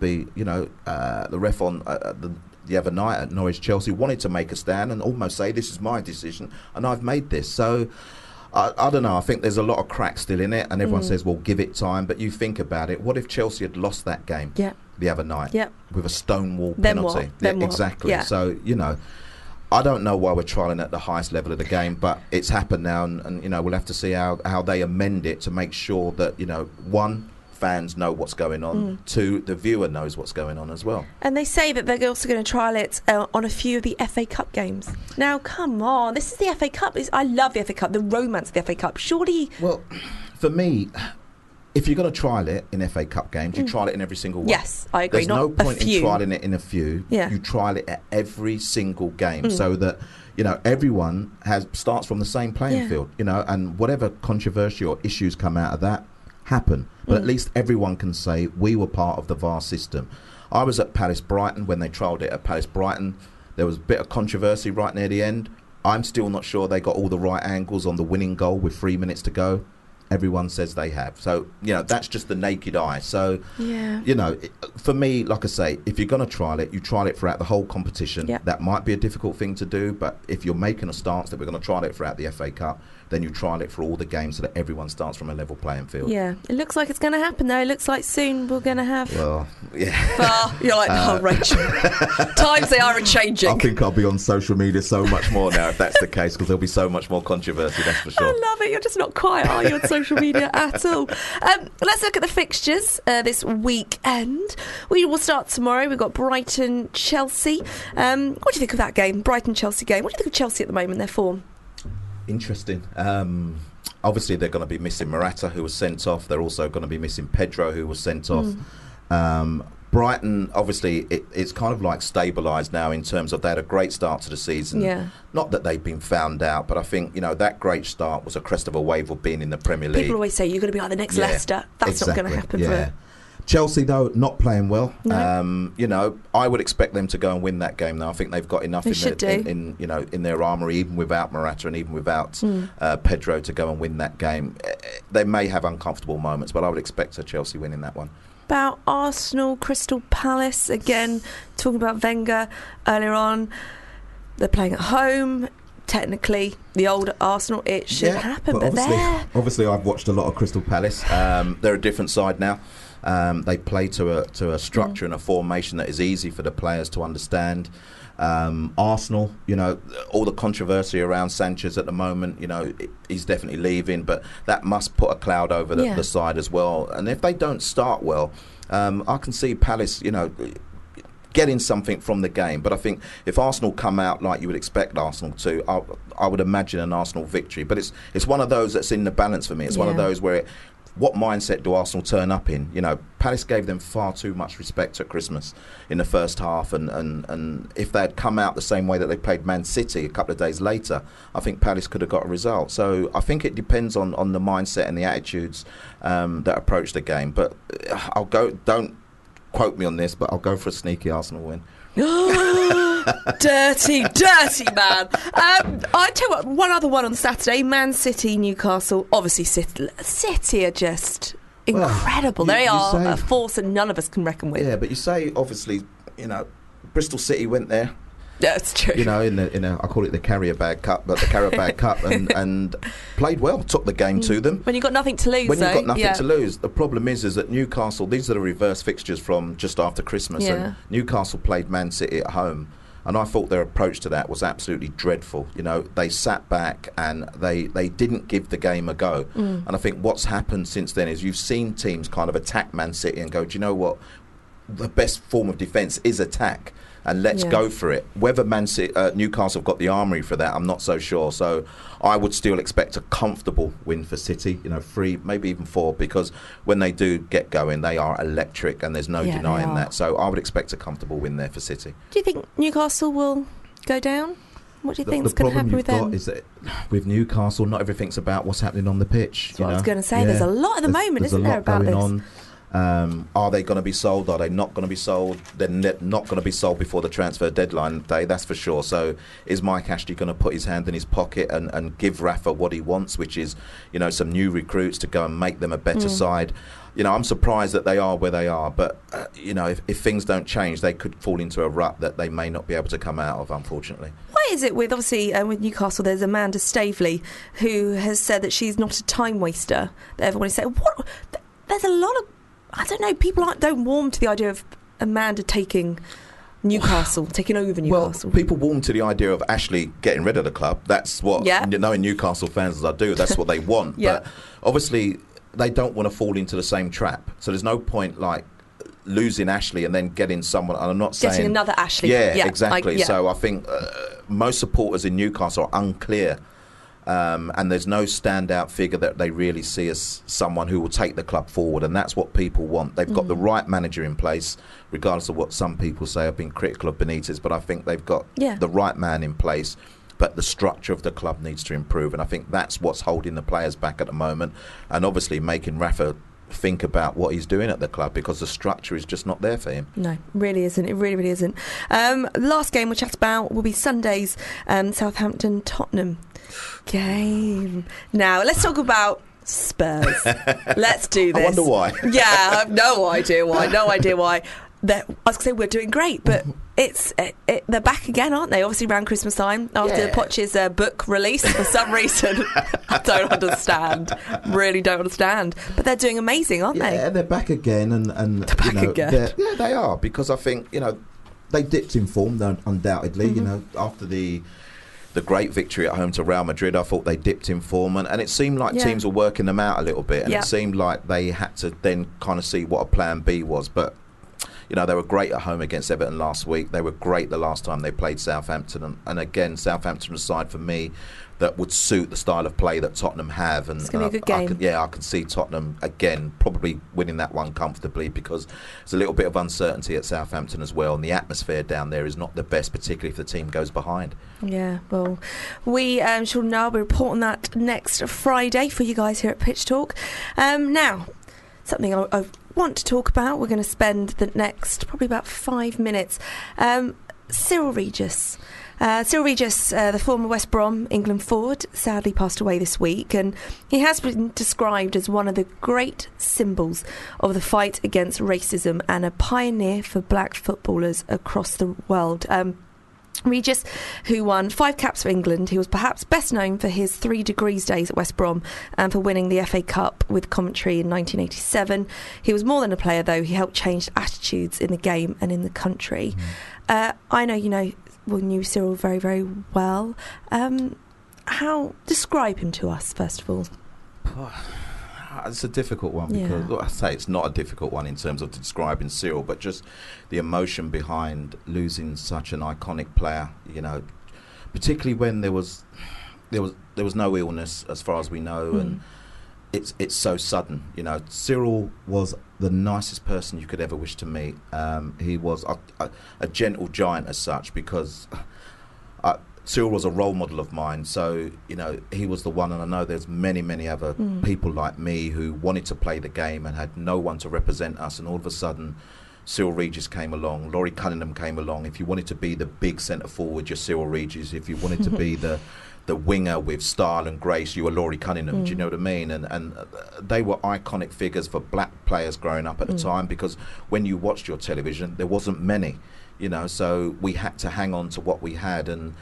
the ref on the other night at Norwich Chelsea wanted to make a stand and almost say, this is my decision and I've made this. So I don't know. I think there's a lot of cracks still in it, and everyone says, well, give it time. But you think about it, what if Chelsea had lost that game the other night with a Stonewall penalty? Then what? Exactly. Yeah. So, I don't know why we're trialling at the highest level of the game, but it's happened now, and we'll have to see how they amend it to make sure that, one, fans know what's going on, two, the viewer knows what's going on as well. And they say that they're also going to trial it on a few of the FA Cup games. Now, come on, this is the FA Cup. I love the FA Cup, the romance of the FA Cup. Surely... Well, for me... If you're going to trial it in FA Cup games, you trial it in every single one. Yes, I agree. There's no point in trialing it in a few. Yeah. You trial it at every single game so that, everyone starts from the same playing field, and whatever controversy or issues come out of that happen. But at least everyone can say, we were part of the VAR system. I was at Palace Brighton when they trialled it at Palace Brighton. There was a bit of controversy right near the end. I'm still not sure they got all the right angles on the winning goal with 3 minutes to go. Everyone says they have. So, that's just the naked eye. So, for me, like I say, if you're going to trial it, you trial it throughout the whole competition. Yep. That might be a difficult thing to do, but if you're making a stance that we're going to trial it throughout the FA Cup, then you trial it for all the games so that everyone starts from a level playing field. Yeah, it looks like it's going to happen, though. It looks like soon we're going to have... Well, yeah. You're like, Rachel. Times they are a-changing. I think I'll be on social media so much more now if that's the case, because there'll be so much more controversy, that's for sure. I love it. You're just not quiet, are you, on social media at all? Let's look at the fixtures this weekend. We will start tomorrow. We've got Brighton-Chelsea. What do you think of that game, Brighton-Chelsea game? What do you think of Chelsea at the moment, their form? Interesting. Obviously, they're going to be missing Morata, who was sent off. They're also going to be missing Pedro, who was sent off. Brighton, obviously, it's kind of like stabilised now in terms of they had a great start to the season. Yeah. Not that they've been found out, but I think, that great start was a crest of a wave of being in the Premier League. People always say you're going to be like the next Leicester. That's not going to happen for Chelsea, though, not playing well. No. I would expect them to go and win that game now. I think they've got enough in their armoury, even without Morata and even without Pedro, to go and win that game. They may have uncomfortable moments, but I would expect a Chelsea winning that one. About Arsenal, Crystal Palace, again, talking about Wenger earlier on. They're playing at home. Technically, the old Arsenal, it should happen, but obviously, I've watched a lot of Crystal Palace. They're a different side now. They play to a structure and a formation that is easy for the players to understand. Arsenal, all the controversy around Sanchez at the moment, he's definitely leaving, but that must put a cloud over the side as well. And if they don't start well, I can see Palace, getting something from the game. But I think if Arsenal come out like you would expect Arsenal to, I would imagine an Arsenal victory. But it's one of those that's in the balance for me. It's one of those where what mindset do Arsenal turn up in? You know, Palace gave them far too much respect at Christmas in the first half, and if they had come out the same way that they played Man City a couple of days later, I think Palace could have got a result. So I think it depends on the mindset and the attitudes that approach the game. But I'll go, don't quote me on this, but I'll go for a sneaky Arsenal win. Dirty man. I tell you what, one other one on Saturday, Man City, Newcastle. Obviously City are just incredible. They are a force and none of us can reckon with. Yeah, but you say, obviously, you know, Bristol City went there. That's true. You know, in a I call it the Carrier Bag Cup, but the Carrier Bag Cup, and played well, took the game to them. When you've got nothing to lose, you've got nothing to lose. The problem is that Newcastle, these are the reverse fixtures from just after Christmas, and Newcastle played Man City at home, and I thought their approach to that was absolutely dreadful. You know, they sat back and they didn't give the game a go. And I think what's happened since then is you've seen teams kind of attack Man City and go, do you know what? The best form of defence is attack. And let's go for it. Whether Newcastle have got the armoury for that, I'm not so sure. So I would still expect a comfortable win for City, 3, maybe even 4, because when they do get going, they are electric, and there's no denying that. So I would expect a comfortable win there for City. Do you think Newcastle will go down? What do you think is going to happen with them? The problem you've got is that with Newcastle, not everything's about what's happening on the pitch. That's what I was going to say. There's a lot at the moment, isn't there, about this? On. Are they going to be sold? Are they not going to be sold? They're not going to be sold before the transfer deadline day, that's for sure. So is Mike Ashley going to put his hand in his pocket and give Rafa what he wants, which is, some new recruits to go and make them a better side? I'm surprised that they are where they are, but if things don't change, they could fall into a rut that they may not be able to come out of, unfortunately. Why is it with Newcastle, there's Amanda Staveley who has said that she's not a time waster, that everyone is saying, what? There's a lot of, I don't know, people don't warm to the idea of Amanda taking Newcastle, taking over Newcastle. Well, people warm to the idea of Ashley getting rid of the club. That's what, knowing Newcastle fans as I do, that's what they want. But obviously, they don't want to fall into the same trap. So there's no point losing Ashley and then getting someone, and I'm not saying... Getting another Ashley. Yeah, exactly. So I think most supporters in Newcastle are unclear. And there's no standout figure that they really see as someone who will take the club forward, and that's what people want. They've got the right manager in place, regardless of what some people say. I've been critical of Benitez, but I think they've got the right man in place, but the structure of the club needs to improve, and I think that's what's holding the players back at the moment, and obviously making Rafa think about what he's doing at the club, because the structure is just not there for him. No, really isn't. It really, really isn't. Last game we'll chat about will be Sunday's Southampton-Tottenham game. Now, let's talk about Spurs. Let's do this. I wonder why. Yeah, I have no idea why. I was going to say we're doing great, but they're back again, aren't they? Obviously around Christmas time, after Poch's book release for some reason. I don't understand. Really don't understand. But they're doing amazing, aren't they? Yeah, they're back again, and they're back again. Yeah, they are, because I think they dipped in form, undoubtedly. After the great victory at home to Real Madrid, I thought they dipped in form, and it seemed like teams were working them out a little bit, and it seemed like they had to then kind of see what a plan B was. But they were great at home against Everton last week. They were great the last time they played Southampton, and again, Southampton side for me that would suit the style of play that Tottenham have. And it's going to be a good game. I can see Tottenham again probably winning that one comfortably, because there's a little bit of uncertainty at Southampton as well, and the atmosphere down there is not the best, particularly if the team goes behind. Yeah, well, we shall know. We'll report on that next Friday for you guys here at Pitch Talk. Now, something I want to talk about. We're going to spend the next probably about 5 minutes. Cyril Regis. The former West Brom England forward, sadly passed away this week, and he has been described as one of the great symbols of the fight against racism and a pioneer for black footballers across the world. Regis, who won 5 caps for England, he was perhaps best known for his 3 degrees days at West Brom and for winning the FA Cup with Coventry in 1987. He was more than a player, though. He helped change attitudes in the game and in the country. I know you knew Cyril very, very well. Describe him to us, first of all. It's a difficult one because I say it's not a difficult one in terms of describing Cyril, but just the emotion behind losing such an iconic player. You know, particularly when there was no illness as far as we know, and it's so sudden. You know, Cyril was the nicest person you could ever wish to meet. He was a gentle giant as such, because Cyril was a role model of mine. So, you know, he was the one, and I know there's many other people like me who wanted to play the game and had no one to represent us, and all of a sudden Cyril Regis came along, Laurie Cunningham came along. If you wanted to be the big centre forward, you're Cyril Regis. If you wanted to be the winger with style and grace, you were Laurie Cunningham. Do you know what I mean? And they were iconic figures for black players growing up at the time, because when you watched your television, there wasn't many, you know, so we had to hang on to what we had. And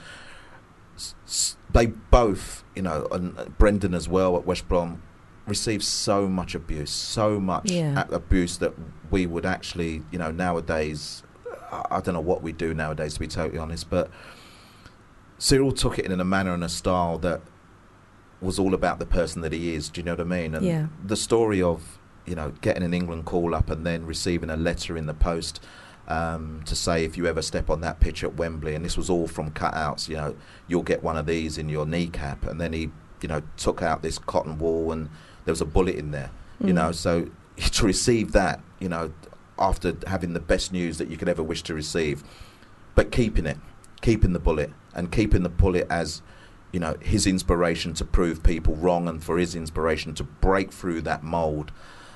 they both, you know, and Brendan as well at West Brom, received so much abuse that we would actually, you know, nowadays, I don't know what we do nowadays, to be totally honest, but Cyril took it in a manner and a style that was all about the person that he is. Do you know what I mean? And the story of, you know, getting an England call up and then receiving a letter in the post to say, if you ever step on that pitch at Wembley, and this was all from cutouts, you know, you'll get one of these in your kneecap. And then he, you know, took out this cotton wool and there was a bullet in there, you know. So to receive that, you know, after having the best news that you could ever wish to receive, but keeping the bullet, and keeping the bullet as, you know, his inspiration to prove people wrong, and for his inspiration to break through that mould.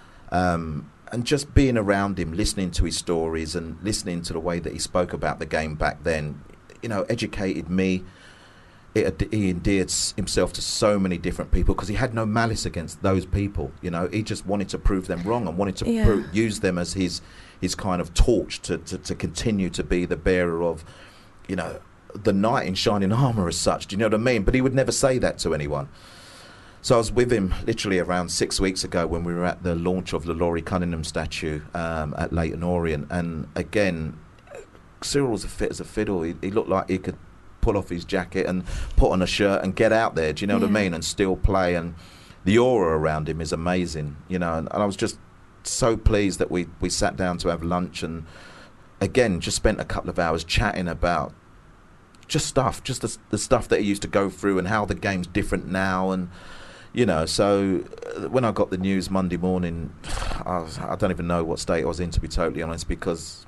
And just being around him, listening to his stories and listening to the way that he spoke about the game back then, you know, educated me. He endeared himself to so many different people because he had no malice against those people. You know, he just wanted to prove them wrong and wanted to use them as his kind of torch to continue to be the bearer of, you know, the knight in shining armour as such. Do you know what I mean? But he would never say that to anyone. So I was with him literally around 6 weeks ago when we were at the launch of the Laurie Cunningham statue at Leyton Orient. And again, Cyril was fit as a fiddle. He looked like he could pull off his jacket and put on a shirt and get out there, do you know what I mean, and still play. And the aura around him is amazing, you know. And I was just so pleased that we sat down to have lunch, and again just spent a couple of hours chatting about just the stuff that he used to go through and how the game's different now. And you know, so when I got the news Monday morning, I don't even know what state I was in, to be totally honest, because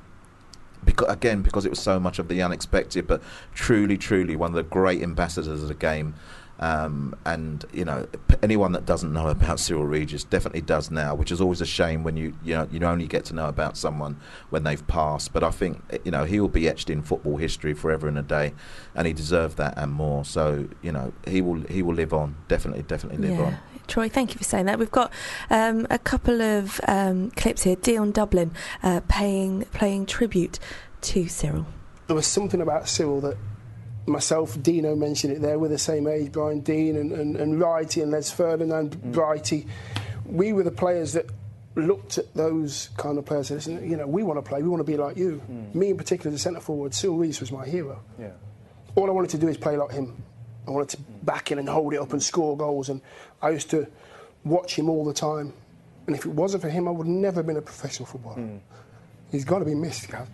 it was so much of the unexpected, but truly one of the great ambassadors of the game. And you know, anyone that doesn't know about Cyril Regis definitely does now, which is always a shame when you only get to know about someone when they've passed. But I think, you know, he will be etched in football history forever and a day, and he deserved that and more. So, you know, he will live on, definitely live on. Troy, thank you for saying that. We've got a couple of clips here. Dion Dublin paying tribute to Cyril. There was something about Cyril that myself, Dino mentioned it there, we're the same age, Brian Dean and Wrighty and Les Ferdinand, Brighty. We were the players that looked at those kind of players and said, you know, we want to play, we want to be like you. Me in particular, as a centre forward, Cyril Regis was my hero. Yeah. All I wanted to do is play like him. I wanted to back in and hold it up and score goals, and I used to watch him all the time. And if it wasn't for him, I would never have been a professional footballer. He's got to be missed, Gav.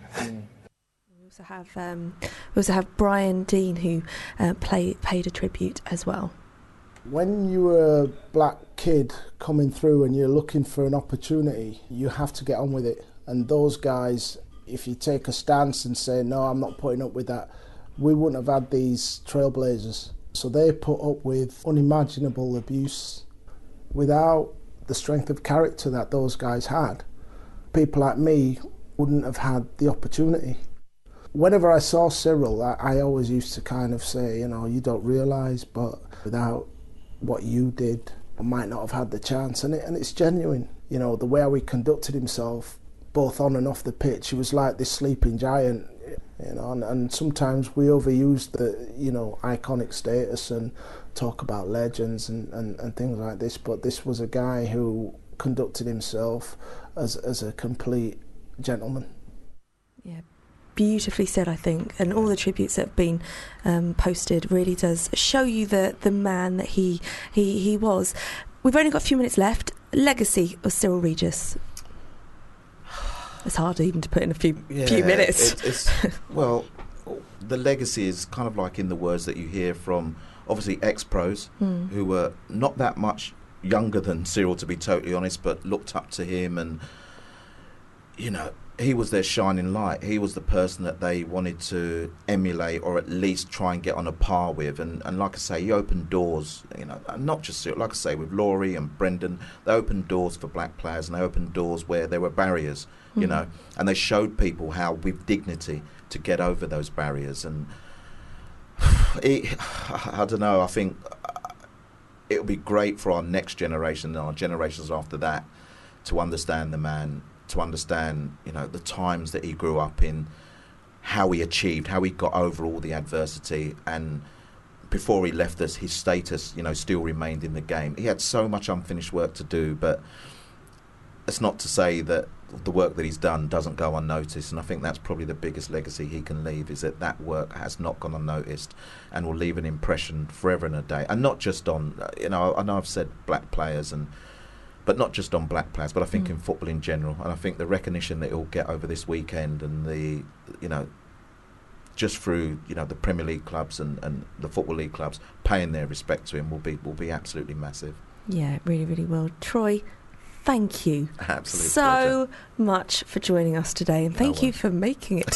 We also have Brian Dean, who paid a tribute as well. When you're a black kid coming through and you're looking for an opportunity, you have to get on with it. And those guys, if you take a stance and say, no, I'm not putting up with that, we wouldn't have had these trailblazers. So they put up with unimaginable abuse without the strength of character that those guys had. People like me wouldn't have had the opportunity. Whenever I saw Cyril, I always used to kind of say, you know, you don't realise, but without what you did, I might not have had the chance. And it's genuine, you know, the way he conducted himself, both on and off the pitch. He was like this sleeping giant, you know, and sometimes we overuse the, you know, iconic status and talk about legends and things like this, but this was a guy who conducted himself as a complete gentleman. Yeah. Beautifully said, I think, and all the tributes that have been posted really does show you the man that he was. We've only got a few minutes left. legacy of Cyril Regis? It's hard even to put in a few minutes. Well, the legacy is kind of like in the words that you hear from obviously ex-pros who were not that much younger than Cyril, to be totally honest, but looked up to him, and he was their shining light. He was the person that they wanted to emulate, or at least try and get on a par with. And like I say, he opened doors, not just Cyril, like I say, with Laurie and Brendan, they opened doors for black players, and they opened doors where there were barriers, and they showed people how, with dignity, to get over those barriers. And I don't know, I think it would be great for our next generation and our generations after that to understand the man, to understand, the times that he grew up in, how he achieved, how he got over all the adversity, and before he left us, his status, still remained in the game. He had so much unfinished work to do, but it's not to say that the work that he's done doesn't go unnoticed, and I think that's probably the biggest legacy he can leave, is that work has not gone unnoticed and will leave an impression forever and a day. And not just on, I know I've said black players, but not just on black players, but I think in football in general. And I think the recognition that he'll get over this weekend, and the, just through, the Premier League clubs and the Football League clubs paying their respect to him will be absolutely massive. Yeah, it really, really will. Troy, thank you pleasure. Much for joining us today, and thank you for making it.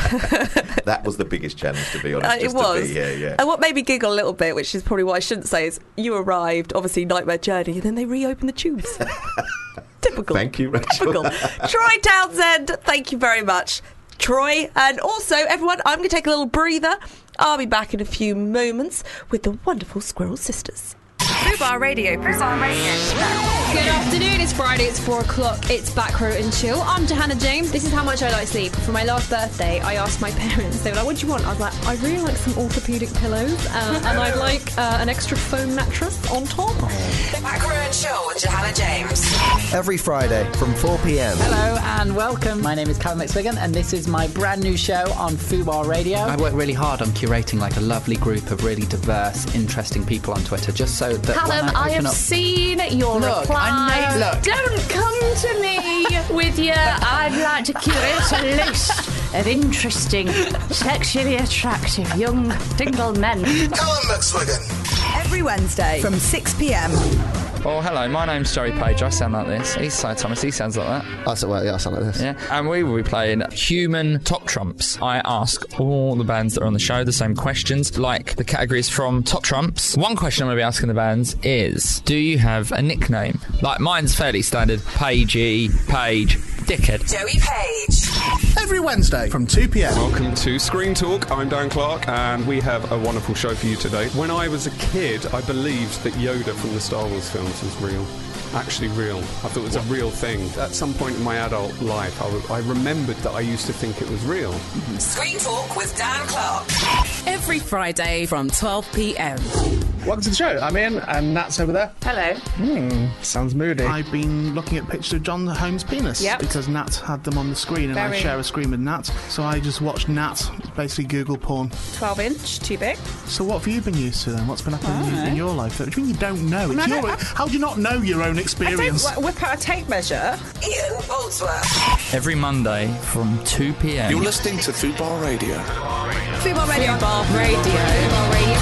That was the biggest challenge, to be honest. It was. And what made me giggle a little bit, which is probably what I shouldn't say, is you arrived, obviously nightmare journey, and then they reopened the tubes. Typical. Thank you, Rachel. Typical. Troy Townsend, thank you very much, Troy. And also, everyone, I'm going to take a little breather. I'll be back in a few moments with the wonderful Squirrel Sisters. Fubar Radio presents. Good afternoon, it's Friday, it's 4 o'clock, it's Back Row and Chill. I'm Johanna James. This is how much I like sleep. For my last birthday, I asked my parents, they were like, what do you want? I was like, I really like some orthopaedic pillows, and I'd like an extra foam mattress on top. Back Row and Chill with Johanna James. Every Friday from 4 p.m. Hello and welcome. My name is Callum McSwiggan, and this is my brand new show on Fubar Radio. I work really hard on curating like a lovely group of really diverse, interesting people on Twitter, just so that Callum, I have seen your reply. Don't come to me with your I'd like to curate a list of interesting, sexually attractive young single men. Callum McSwiggan. Every Wednesday from 6 p.m. Oh, hello, my name's Joey Page. I sound like this. He's Si Thomas. He sounds like that. I sound like this. Yeah. And we will be playing Human Top Trumps. I ask all the bands that are on the show the same questions, like the categories from Top Trumps. One question I'm going to be asking the bands is, do you have a nickname? Like, mine's fairly standard. Pagey, Page, Dickhead. Joey Page. Every Wednesday from 2 p.m. Welcome to Screen Talk. I'm Dan Clark, and we have a wonderful show for you today. When I was a kid, I believed that Yoda from the Star Wars films was real. Actually real. I thought it was a real thing. At some point in my adult life, I remembered that I used to think it was real. Screen Talk with Dan Clark. Every Friday from 12 p.m. Welcome to the show. I'm Ian, and Nat's over there. Hello. Sounds moody. I've been looking at pictures of John Holmes' penis because Nat had them on the screen, and I share a screen with Nat, so I just watched Nat basically Google porn. 12-inch, too big. So what have you been used to then? What's been happening in your life? What do you mean you don't know? How do you not know your own experience? I don't whip out a tape measure. Ian Boldsworth. Every Monday from 2 p.m. You're listening to Fubar Radio. Fubar Radio. Fubar Radio. Fubar Radio.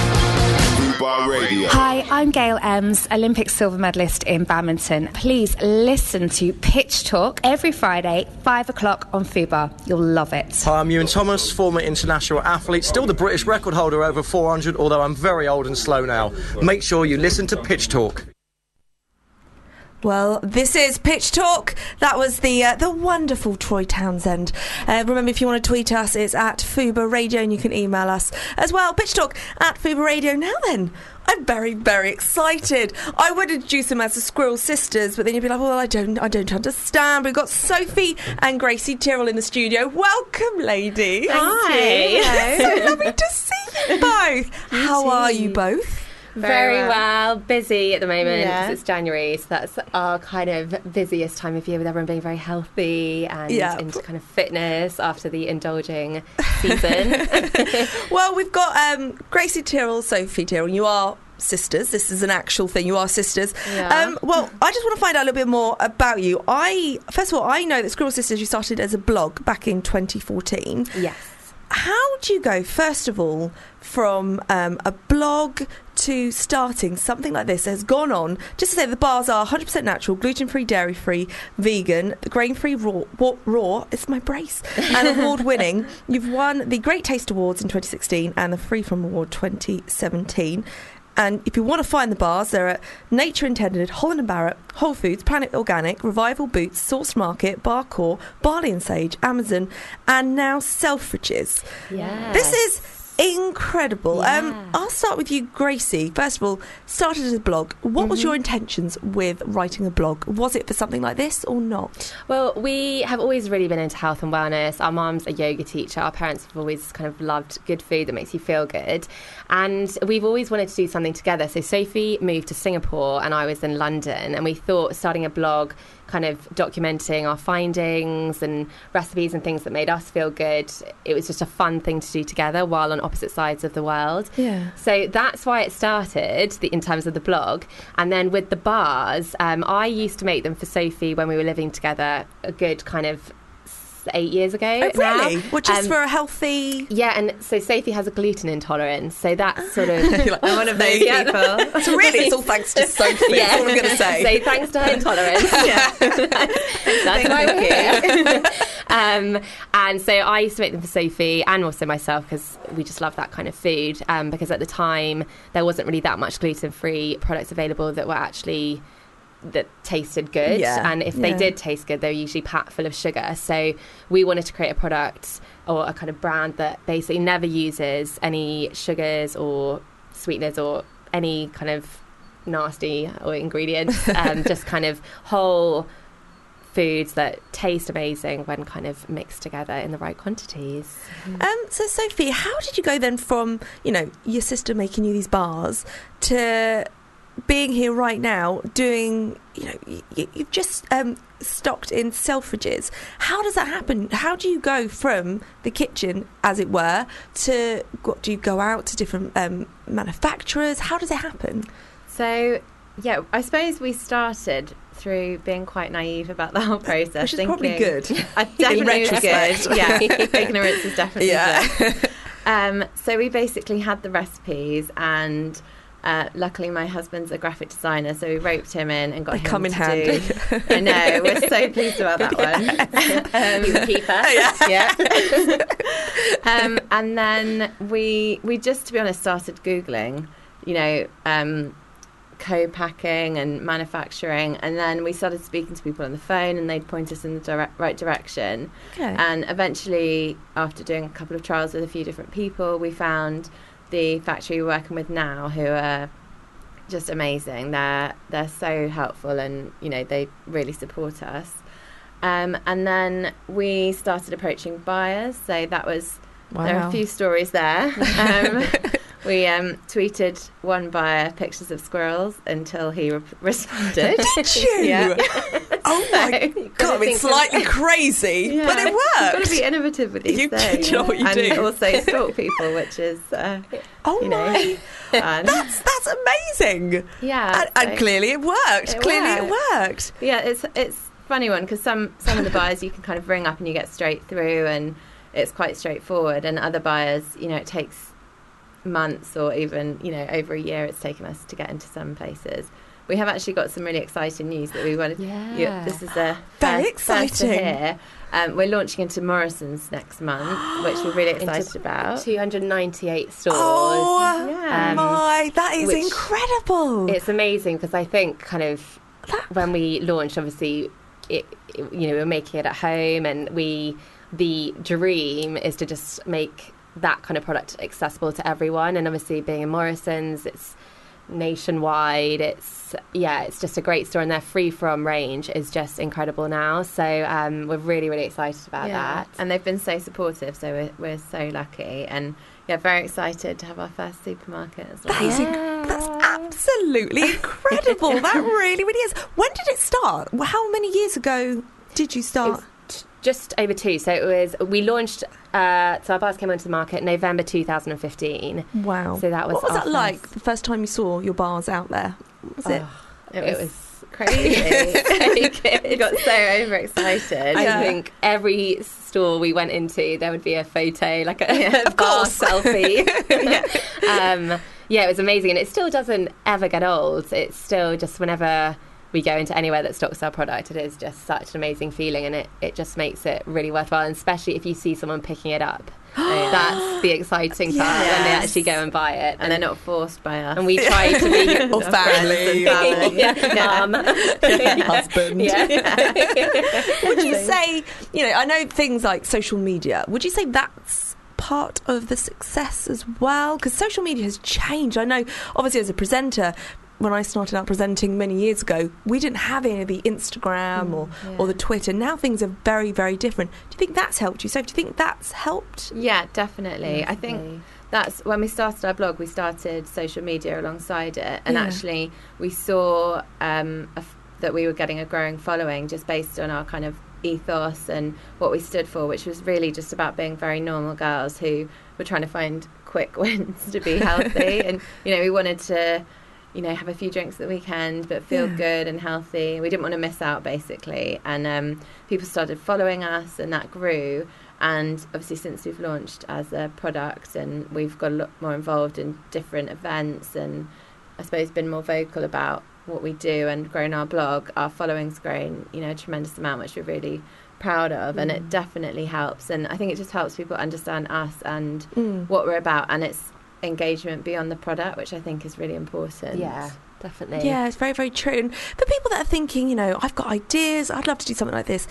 Fubar Radio. Hi, I'm Gail Ems, Olympic silver medalist in badminton. Please listen to Pitch Talk every Friday, 5 o'clock on Fubar. You'll love it. Hi, I'm Ewan Thomas, former international athlete, still the British record holder over 400, although I'm very old and slow now. Make sure you listen to Pitch Talk. Well, this is Pitch Talk. That was the wonderful Troy Townsend. Remember, if you want to tweet us, it's at Fubar Radio, and you can email us as well. Pitch Talk at Fubar Radio. Now then, I'm very, very excited. I would introduce them as the Squirrel Sisters, but then you'd be like, well, I don't understand. We've got Sophie and Gracie Tyrrell in the studio. Welcome, ladies. Hi. So lovely to see you both. How are you both? Very well. Busy at the moment because it's January, so that's our kind of busiest time of year, with everyone being very healthy and into kind of fitness after the indulging season. Well, we've got Gracie Tyrrell, Sophie Tyrrell. You are sisters. This is an actual thing. You are sisters. Yeah. Well, I just want to find out a little bit more about you. First of all, I know that Squirrel Sisters, you started as a blog back in 2014. Yes. How do you go, first of all, from a blog to starting something like this that has gone on? Just to say, the bars are 100% natural, gluten-free, dairy-free, vegan, grain-free, raw, it's my brace, and award-winning. You've won the Great Taste Awards in 2016 and the Free From Award 2017. And if you want to find the bars, they're at Nature Intended, Holland & Barrett, Whole Foods, Planet Organic, Revival Boots, Sourced Market, Bar Core, Barley and Sage, Amazon, and now Selfridges. Yes. This is incredible. Yeah. I'll start with you, Gracie. First of all, started as a blog. What was your intentions with writing a blog? Was it for something like this or not? Well, we have always really been into health and wellness. Our mum's a yoga teacher. Our parents have always kind of loved good food that makes you feel good. And we've always wanted to do something together. So Sophie moved to Singapore and I was in London. And we thought starting a blog, kind of documenting our findings and recipes and things that made us feel good, it was just a fun thing to do together while on opposite sides of the world. Yeah. So that's why it started in terms of the blog. And then with the bars, I used to make them for Sophie when we were living together a good kind of 8 years ago. Oh, really? Now. Well, just for a healthy... Yeah, and so Sophie has a gluten intolerance, so that's sort of... I'm one of those people. So really, it's all thanks to Sophie, that's all I'm going to say. So thanks to her intolerance. That's why we're here. And so I used to make them for Sophie and also myself because we just love that kind of food, because at the time there wasn't really that much gluten-free products available that were actually... that tasted good, and if they did taste good, they're usually packed full of sugar. So we wanted to create a product or a kind of brand that basically never uses any sugars or sweeteners or any kind of nasty or ingredients, just kind of whole foods that taste amazing when kind of mixed together in the right quantities. So Sophie, how did you go then from, your sister making you these bars to being here right now doing, you've just stocked in Selfridges. How does that happen? How do you go from the kitchen, as it were, to, do you go out to different manufacturers? How does it happen? So, I suppose we started through being quite naive about the whole process. Which is probably good. Definitely good. Yeah, ignorance is definitely good. So we basically had the recipes and... luckily my husband's a graphic designer, so we roped him in and got him come in to handy. do... I know, we're so pleased about that one. He's a keeper. Yeah. And then we just, to be honest, started Googling, co-packing and manufacturing, and then we started speaking to people on the phone and they'd point us in the right direction. Okay. And eventually, after doing a couple of trials with a few different people, we found... the factory we're working with now, who are just amazing. They're so helpful and, they really support us. And then we started approaching buyers. So that was, there are a few stories there. We tweeted one buyer pictures of squirrels until he responded. Did you? Yeah. Oh my God, it's slightly crazy, but it works. You've got to be innovative with these things. You know what you and do. And also stalk people, which is, my. fun. That's amazing. Yeah. And clearly it worked. It worked. Yeah, it's a funny one because some of the buyers you can kind of ring up and you get straight through and it's quite straightforward, and other buyers, it takes months or even over a year it's taken us to get into some places. We have actually got some really exciting news that we wanted. This is a very exciting. First to hear. We're launching into Morrison's next month, which we're really excited about. 298 stores. Oh my, that is incredible. It's amazing because I think kind of when we launched, obviously, we're making it at home, and the dream is to just make that kind of product accessible to everyone. And obviously being in Morrison's, it's nationwide, it's just a great store, and their Free From range is just incredible now, so we're really, really excited about that. And they've been so supportive, so we're so lucky, and very excited to have our first supermarket as well. That's absolutely incredible. That really, really is. When did it start? How many years ago did you start? just over 2. So we launched. So our bars came onto the market November 2015. Wow. So that was. What was that like? The first time you saw your bars out there? Was it? It was crazy. We got so overexcited. I think every store we went into, there would be a photo, like a bar selfie. It was amazing, and it still doesn't ever get old. It's still just whenever we go into anywhere that stocks our product, it is just such an amazing feeling, and it just makes it really worthwhile, and especially if you see someone picking it up. That's the exciting part when they actually go and buy it, and they're not forced by us. And we try to be or family, mum, husband. Would you say, I know things like social media. Would you say that's part of the success as well? Because social media has changed. I know, obviously, as a presenter, when I started out presenting many years ago, we didn't have any of the Instagram or the Twitter. Now things are very, very different. Do you think that's helped you? So do you think that's helped? Yeah, definitely. I think that's when we started our blog, we started social media alongside it. And actually we saw that we were getting a growing following just based on our kind of ethos and what we stood for, which was really just about being very normal girls who were trying to find quick wins to be healthy. And, we wanted to have a few drinks at the weekend, but feel good and healthy. We didn't want to miss out, basically. And people started following us, and that grew. And obviously, since we've launched as a product, and we've got a lot more involved in different events, and I suppose been more vocal about what we do and grown our blog, our following's grown, a tremendous amount, which we're really proud of. And it definitely helps. And I think it just helps people understand us and what we're about. And it's engagement beyond the product, which I think is really important. Yeah, definitely. Yeah, it's very, very true. And for people that are thinking, I've got ideas, I'd love to do something like this,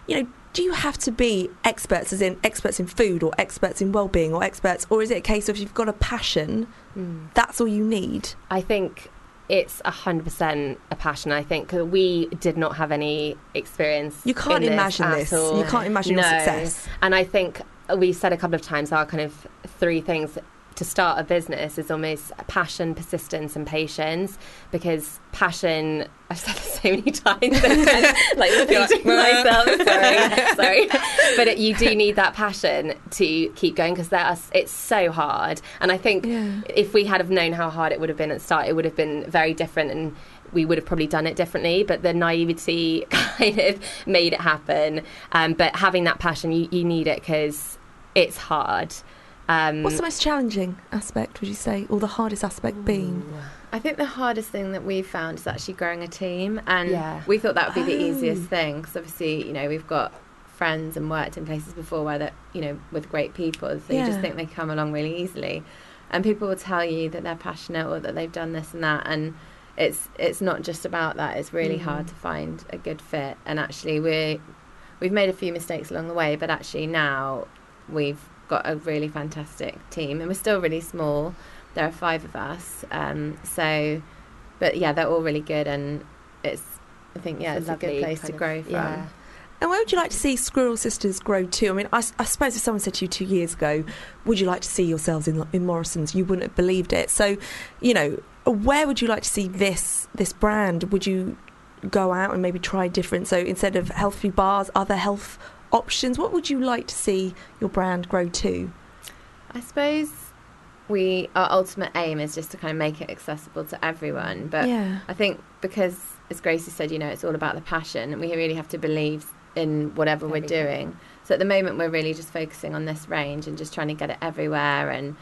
do you have to be experts, as in experts in food or experts in well-being or is it a case of if you've got a passion, that's all you need? I think it's 100% a passion. I think we did not have any experience. You can't imagine this. You can't imagine your success. And I think we said a couple of times our kind of 3 things to start a business is almost passion, persistence, and patience. Because passion, I've said this so many times, like repeating myself. Sorry. But you do need that passion to keep going, because it's so hard. And I think if we had have known how hard it would have been at the start, it would have been very different, and we would have probably done it differently. But the naivety kind of made it happen. But having that passion, you need it, because it's hard. What's the most challenging aspect, would you say, or the hardest aspect been? I think the hardest thing that we've found is actually growing a team, and we thought that would be the easiest thing, because obviously, we've got friends and worked in places before where that, with great people, so you just think they come along really easily, and people will tell you that they're passionate or that they've done this and that, and it's not just about that. It's really hard to find a good fit, and actually we've made a few mistakes along the way, but actually now we've got a really fantastic team, and we're still really small. There are 5 of us, but they're all really good, and it's a good place to grow from. And where would you like to see Squirrel Sisters grow to? I mean, I suppose if someone said to you 2 years ago, would you like to see yourselves in Morrison's, you wouldn't have believed it. So, where would you like to see this brand? Would you go out and maybe try different? So instead of health food bars, other health options, what would you like to see your brand grow to? I suppose our ultimate aim is just to kind of make it accessible to everyone, but I think because, as Gracie said, it's all about the passion, and we really have to believe in whatever we're doing. So at the moment we're really just focusing on this range and just trying to get it everywhere, and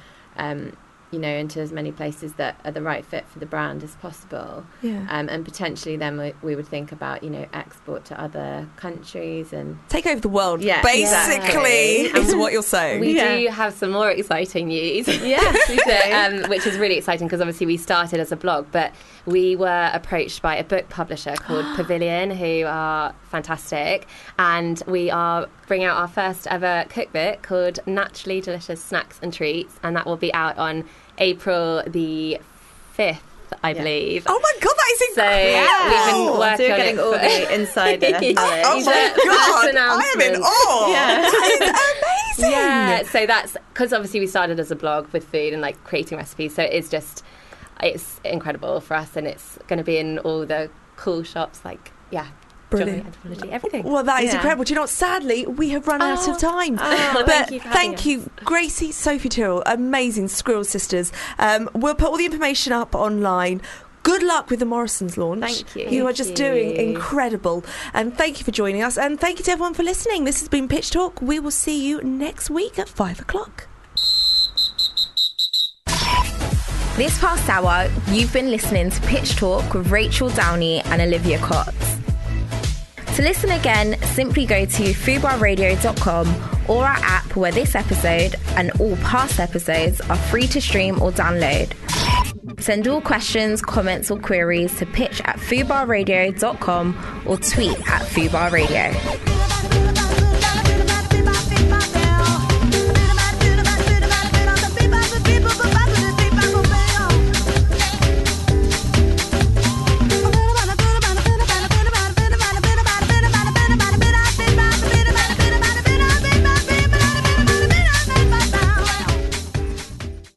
into as many places that are the right fit for the brand as possible. And potentially then we would think about, export to other countries and take over the world, basically, is what you're saying. We do have some more exciting news. Yes, we do. Which is really exciting, because obviously we started as a blog, but we were approached by a book publisher called Pavilion, who are fantastic, and we are bringing out our first ever cookbook called Naturally Delicious Snacks and Treats, and that will be out on April the 5th, I believe. Oh my God, that is incredible! So we've been working on it all the insider. Oh my God, I am in awe! That is amazing! Yeah, so that's because obviously we started as a blog with food and like creating recipes, so it's incredible for us, and it's going to be in all the cool shops, Brilliant. Anthropology, everything. Well, that is incredible. Do you know what? Sadly, we have run out of time. But thank you, Gracie, Sophie Tyrrell, amazing Squirrel Sisters. We'll put all the information up online. Good luck with the Morrisons launch. Thank you. You are just doing incredible. And thank you for joining us. And thank you to everyone for listening. This has been Pitch Talk. We will see you next week at 5 o'clock. This past hour, you've been listening to Pitch Talk with Rachel Downey and Olivia Cox. To listen again, simply go to fubarradio.com or our app, where this episode and all past episodes are free to stream or download. Send all questions, comments or queries to pitch@fubarradio.com or tweet @fubarradio.